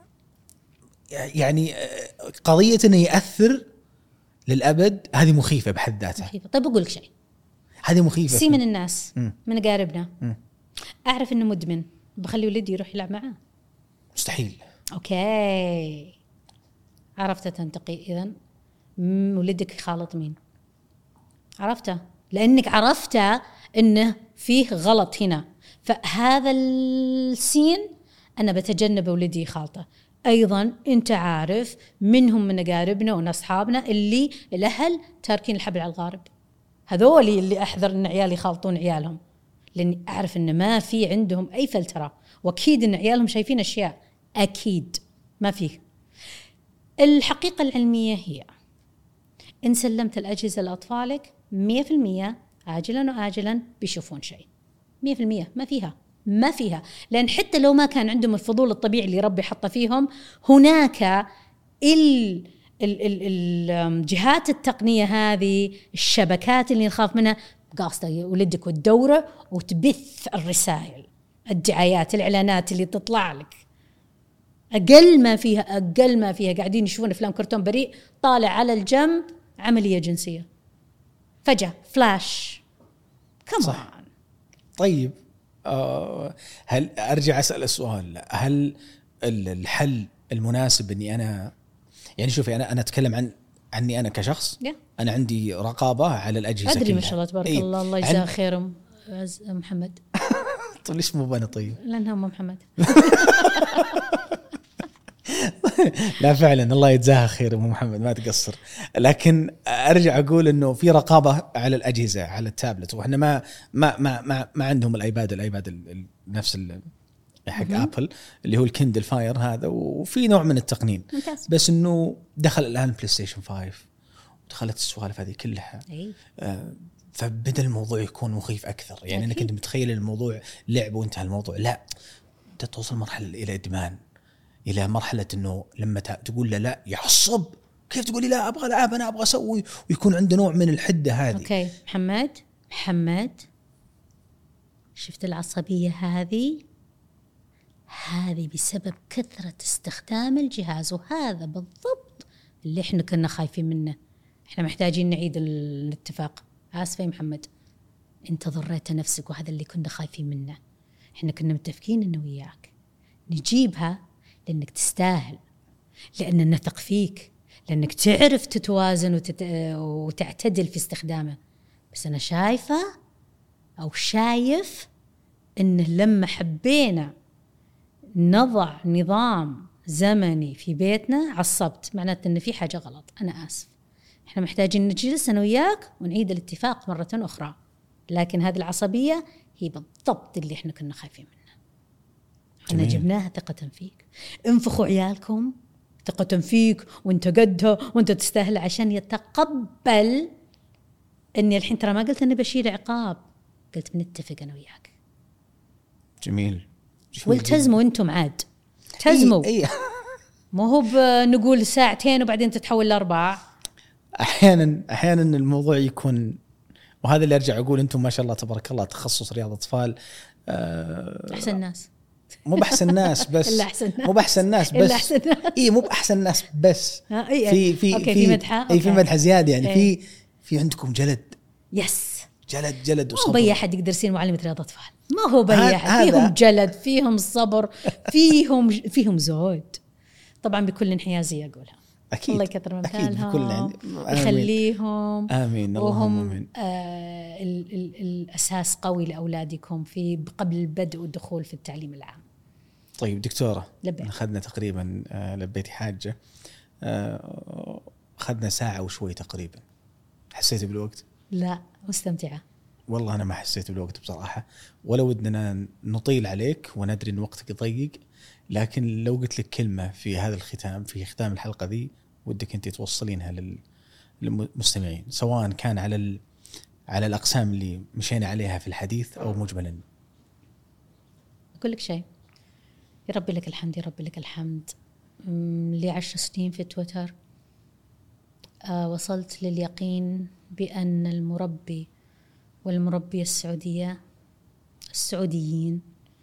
Speaker 2: يعني آه قضية إنه يأثر للأبد هذه مخيفة بحد ذاتها.
Speaker 1: مخيفة. طيب أقول لك شيء،
Speaker 2: هذه مخيفة.
Speaker 1: سي من الناس
Speaker 2: م.
Speaker 1: من قاربنا
Speaker 2: م.
Speaker 1: أعرف إنه مدمن، بخلي ولدي يروح يلعب معه
Speaker 2: مستحيل.
Speaker 1: أوكي، عرفت تنتقي إذن ولدك خالط مين؟ عرفته لأنك عرفته إنه فيه غلط هنا، فهذا السين أنا بتجنب ولدي خالطه. أيضا أنت عارف منهم من أقاربنا ونصحابنا اللي الأهل تاركين الحبل على الغارب، هذولي اللي أحذر إن عيالي يخالطون عيالهم، لأني أعرف إن ما في عندهم أي فلترة، وأكيد إن عيالهم شايفين أشياء، أكيد ما فيه. الحقيقة العلمية هي إن سلمت الأجهزة لأطفالك مية في المية عاجلا وآجلا بيشوفون شيء، مية في المية ما فيها ما فيها لأن حتى لو ما كان عندهم الفضول الطبيعي اللي ربي حطه فيهم، هناك ال الجهات التقنية هذه، الشبكات اللي نخاف منها، قاصدة ولدك والدورة وتبث الرسائل، الدعايات، الإعلانات اللي تطلع لك أقل ما فيها أقل ما فيها قاعدين يشوفون أفلام كرتون بريء، طالع على الجنب عملية جنسية فجأة فلاش كمان.
Speaker 2: طيب أه هل أرجع أسأل السؤال، هل الحل المناسب إني أنا يعني شوفي أنا أنا أتكلم عن عني أنا كشخص yeah. أنا عندي رقابة على الأجهزة
Speaker 1: أدري ما شاء الله تبارك إيه؟ الله الله يجزاه خير محمد.
Speaker 2: طيب ليش مو بنا طيب؟
Speaker 1: لأنها أم محمد.
Speaker 2: لا فعلا الله يجزاها خير ام محمد ما تقصر، لكن ارجع اقول انه في رقابه على الاجهزه على التابلت، واحنا ما ما ما ما, ما عندهم الايباد الايباد نفس حق ابل اللي هو الكندل فاير هذا، وفي نوع من التقنين ممتاز. بس انه دخل الان بلاي ستيشن خمسة ودخلت السوالف هذه كلها آه فبدأ الموضوع يكون مخيف اكثر. يعني انا كنت متخيل الموضوع لعب وانتهى الموضوع، لا توصل مرحله الى ادمان، إلى مرحلة إنه لما تقول له لا يعصب، كيف تقولي لا أبغى ألعب أنا أبغى أسوي، ويكون عنده نوع من الحدة هذه.
Speaker 1: أوكي محمد محمد شفت العصبية هذه هذه بسبب كثرة استخدام الجهاز، وهذا بالضبط اللي إحنا كنا خايفين منه. إحنا محتاجين نعيد الاتفاق. آسفة يا محمد أنت ضريت نفسك، وهذا اللي كنا خايفين منه. إحنا كنا متفقين إنه وياك نجيبها لأنك تستاهل، لأن نثق فيك، لأنك تعرف تتوازن وتت... وتعتدل في استخدامه. بس أنا شايفة أو شايف إنه لما حبينا نضع نظام زمني في بيتنا عصبت، معناته إن في حاجة غلط. أنا آسف، إحنا محتاجين نجلس أنا وياك ونعيد الاتفاق مرة أخرى. لكن هذه العصبية هي بالضبط اللي إحنا كنا خايفين منها. احنا جبناها ثقة فيك. انفخوا عيالكم ثقة فيك وانت قدها وانت تستاهل، عشان يتقبل اني الحين ترى ما قلت اني بشيل عقاب، قلت بنتفق انا وياك.
Speaker 2: جميل.
Speaker 1: والتزموا انتم عاد تزموا.
Speaker 2: إيه إيه.
Speaker 1: مو هو بنقول ساعتين وبعدين تتحول لأربعة.
Speaker 2: احيانا احيانا الموضوع يكون، وهذا اللي ارجع اقول انتم ما شاء الله تبارك الله تخصص رياضة اطفال أه
Speaker 1: احسن ناس.
Speaker 2: مو بأحسن ناس بس مو بأحسن ناس بس اي مو بأحسن ناس بس
Speaker 1: إيه
Speaker 2: في في
Speaker 1: في في مدحة
Speaker 2: اي في مدحة زيادة يعني إيه؟ في في عندكم جلد.
Speaker 1: يس
Speaker 2: جلد جلد وصبر.
Speaker 1: مو بي أحد يقدر يصير معلمة رياضة أطفال، ما هو بي أحد. فيهم جلد، فيهم صبر، فيهم فيهم زود. طبعا بكل انحيازية أقولها.
Speaker 2: أكيد.
Speaker 1: الله يكثر من
Speaker 2: مثالهم
Speaker 1: يخليهم.
Speaker 2: آمين.
Speaker 1: وهم آمين. آه ال ال الأساس قوي لأولادكم في قبل بدء الدخول في التعليم العام.
Speaker 2: طيب دكتورة
Speaker 1: لبيت.
Speaker 2: أخذنا تقريبا آه لبيتي حاجة آه أخذنا ساعة وشوي تقريبا. حسيت بالوقت؟
Speaker 1: لا مستمتعة
Speaker 2: والله أنا ما حسيت بالوقت بصراحة، ولا ودنا نطيل عليك وندري إن وقتك ضيق، لكن لو قلت لك كلمة في هذا الختام في ختام الحلقة ذي ودك أنت توصلينها للمستمعين، سواء كان على ال... على الأقسام اللي مشينا عليها في الحديث أو مجملا.
Speaker 1: أقول لك شيء، يا ربي لك الحمد، يا ربي لك الحمد. لي عشر سنين في تويتر آه وصلت لليقين بأن المربي والمربية السعودية السعوديين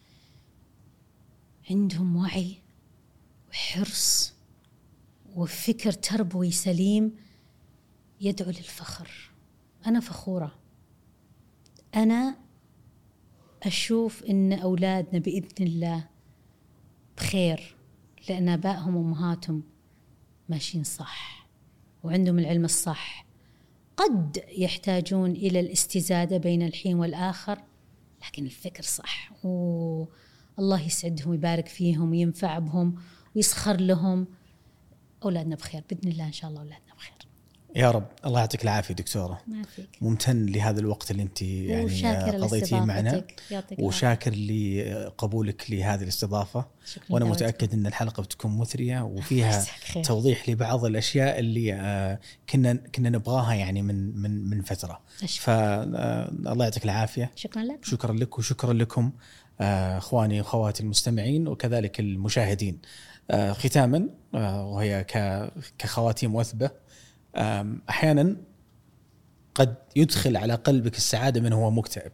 Speaker 1: عندهم وعي وحرص وفكر تربوي سليم يدعو للفخر. أنا فخورة، أنا أشوف إن أولادنا بإذن الله بخير لأن آبائهم وأمهاتهم ماشيين صح وعندهم العلم الصح. قد يحتاجون إلى الاستزادة بين الحين والآخر، لكن الفكر صح، والله يسعدهم ويبارك فيهم وينفع بهم ويسخر لهم. أولادنا بخير بإذن الله، إن شاء الله أولادنا بخير
Speaker 2: يا رب. الله يعطيك العافية دكتورة.
Speaker 1: ما فيك.
Speaker 2: ممتن لهذا الوقت اللي أنت يعني قضيتيه معنا، وشاكر لقبولك لهذه الاستضافة، وأنا متأكد أن الحلقة بتكون مثرية وفيها توضيح لبعض الأشياء اللي كنا كنا نبغاها يعني من من من فترة. فالله يعطيك العافية.
Speaker 1: شكرا لك.
Speaker 2: شكرا لك وشكرا لكم أخواني وأخواتي المستمعين وكذلك المشاهدين. ختاما، وهي كخواتيم وثبة، أحيانا قد يدخل على قلبك السعادة من هو مكتئب،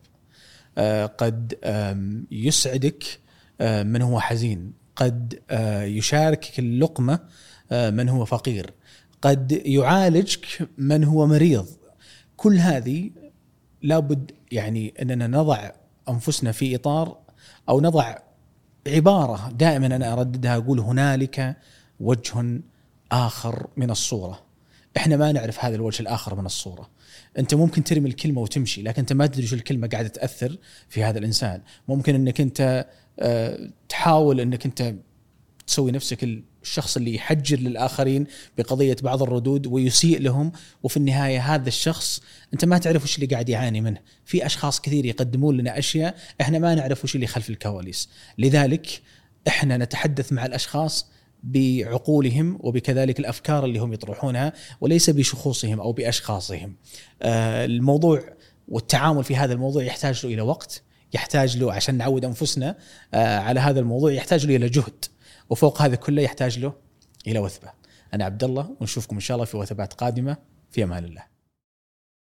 Speaker 2: قد يسعدك من هو حزين، قد يشاركك اللقمة من هو فقير، قد يعالجك من هو مريض. كل هذه لابد يعني أننا نضع أنفسنا في إطار، أو نضع عبارة دائما أنا أرددها، أقول هنالك وجه آخر من الصورة. إحنا ما نعرف هذا الوجه الآخر من الصورة. أنت ممكن ترمي الكلمة وتمشي، لكن أنت ما تدري شو الكلمة قاعدة تأثر في هذا الإنسان. ممكن أنك أنت تحاول أنك أنت تسوي نفسك الشخص اللي يحجر للآخرين بقضية بعض الردود ويسيء لهم، وفي النهاية هذا الشخص أنت ما تعرف وش اللي قاعد يعاني منه. في أشخاص كثير يقدمون لنا أشياء إحنا ما نعرف وش اللي خلف الكواليس. لذلك إحنا نتحدث مع الأشخاص بعقولهم وبكذلك الأفكار اللي هم يطرحونها، وليس بشخوصهم أو بأشخاصهم. آه الموضوع والتعامل في هذا الموضوع يحتاج له إلى وقت، يحتاج له عشان نعود أنفسنا آه على هذا الموضوع، يحتاج له إلى جهد، وفوق هذا كله يحتاج له إلى وثبة. أنا عبد الله، ونشوفكم إن شاء الله في وثبات قادمة. في أمان الله.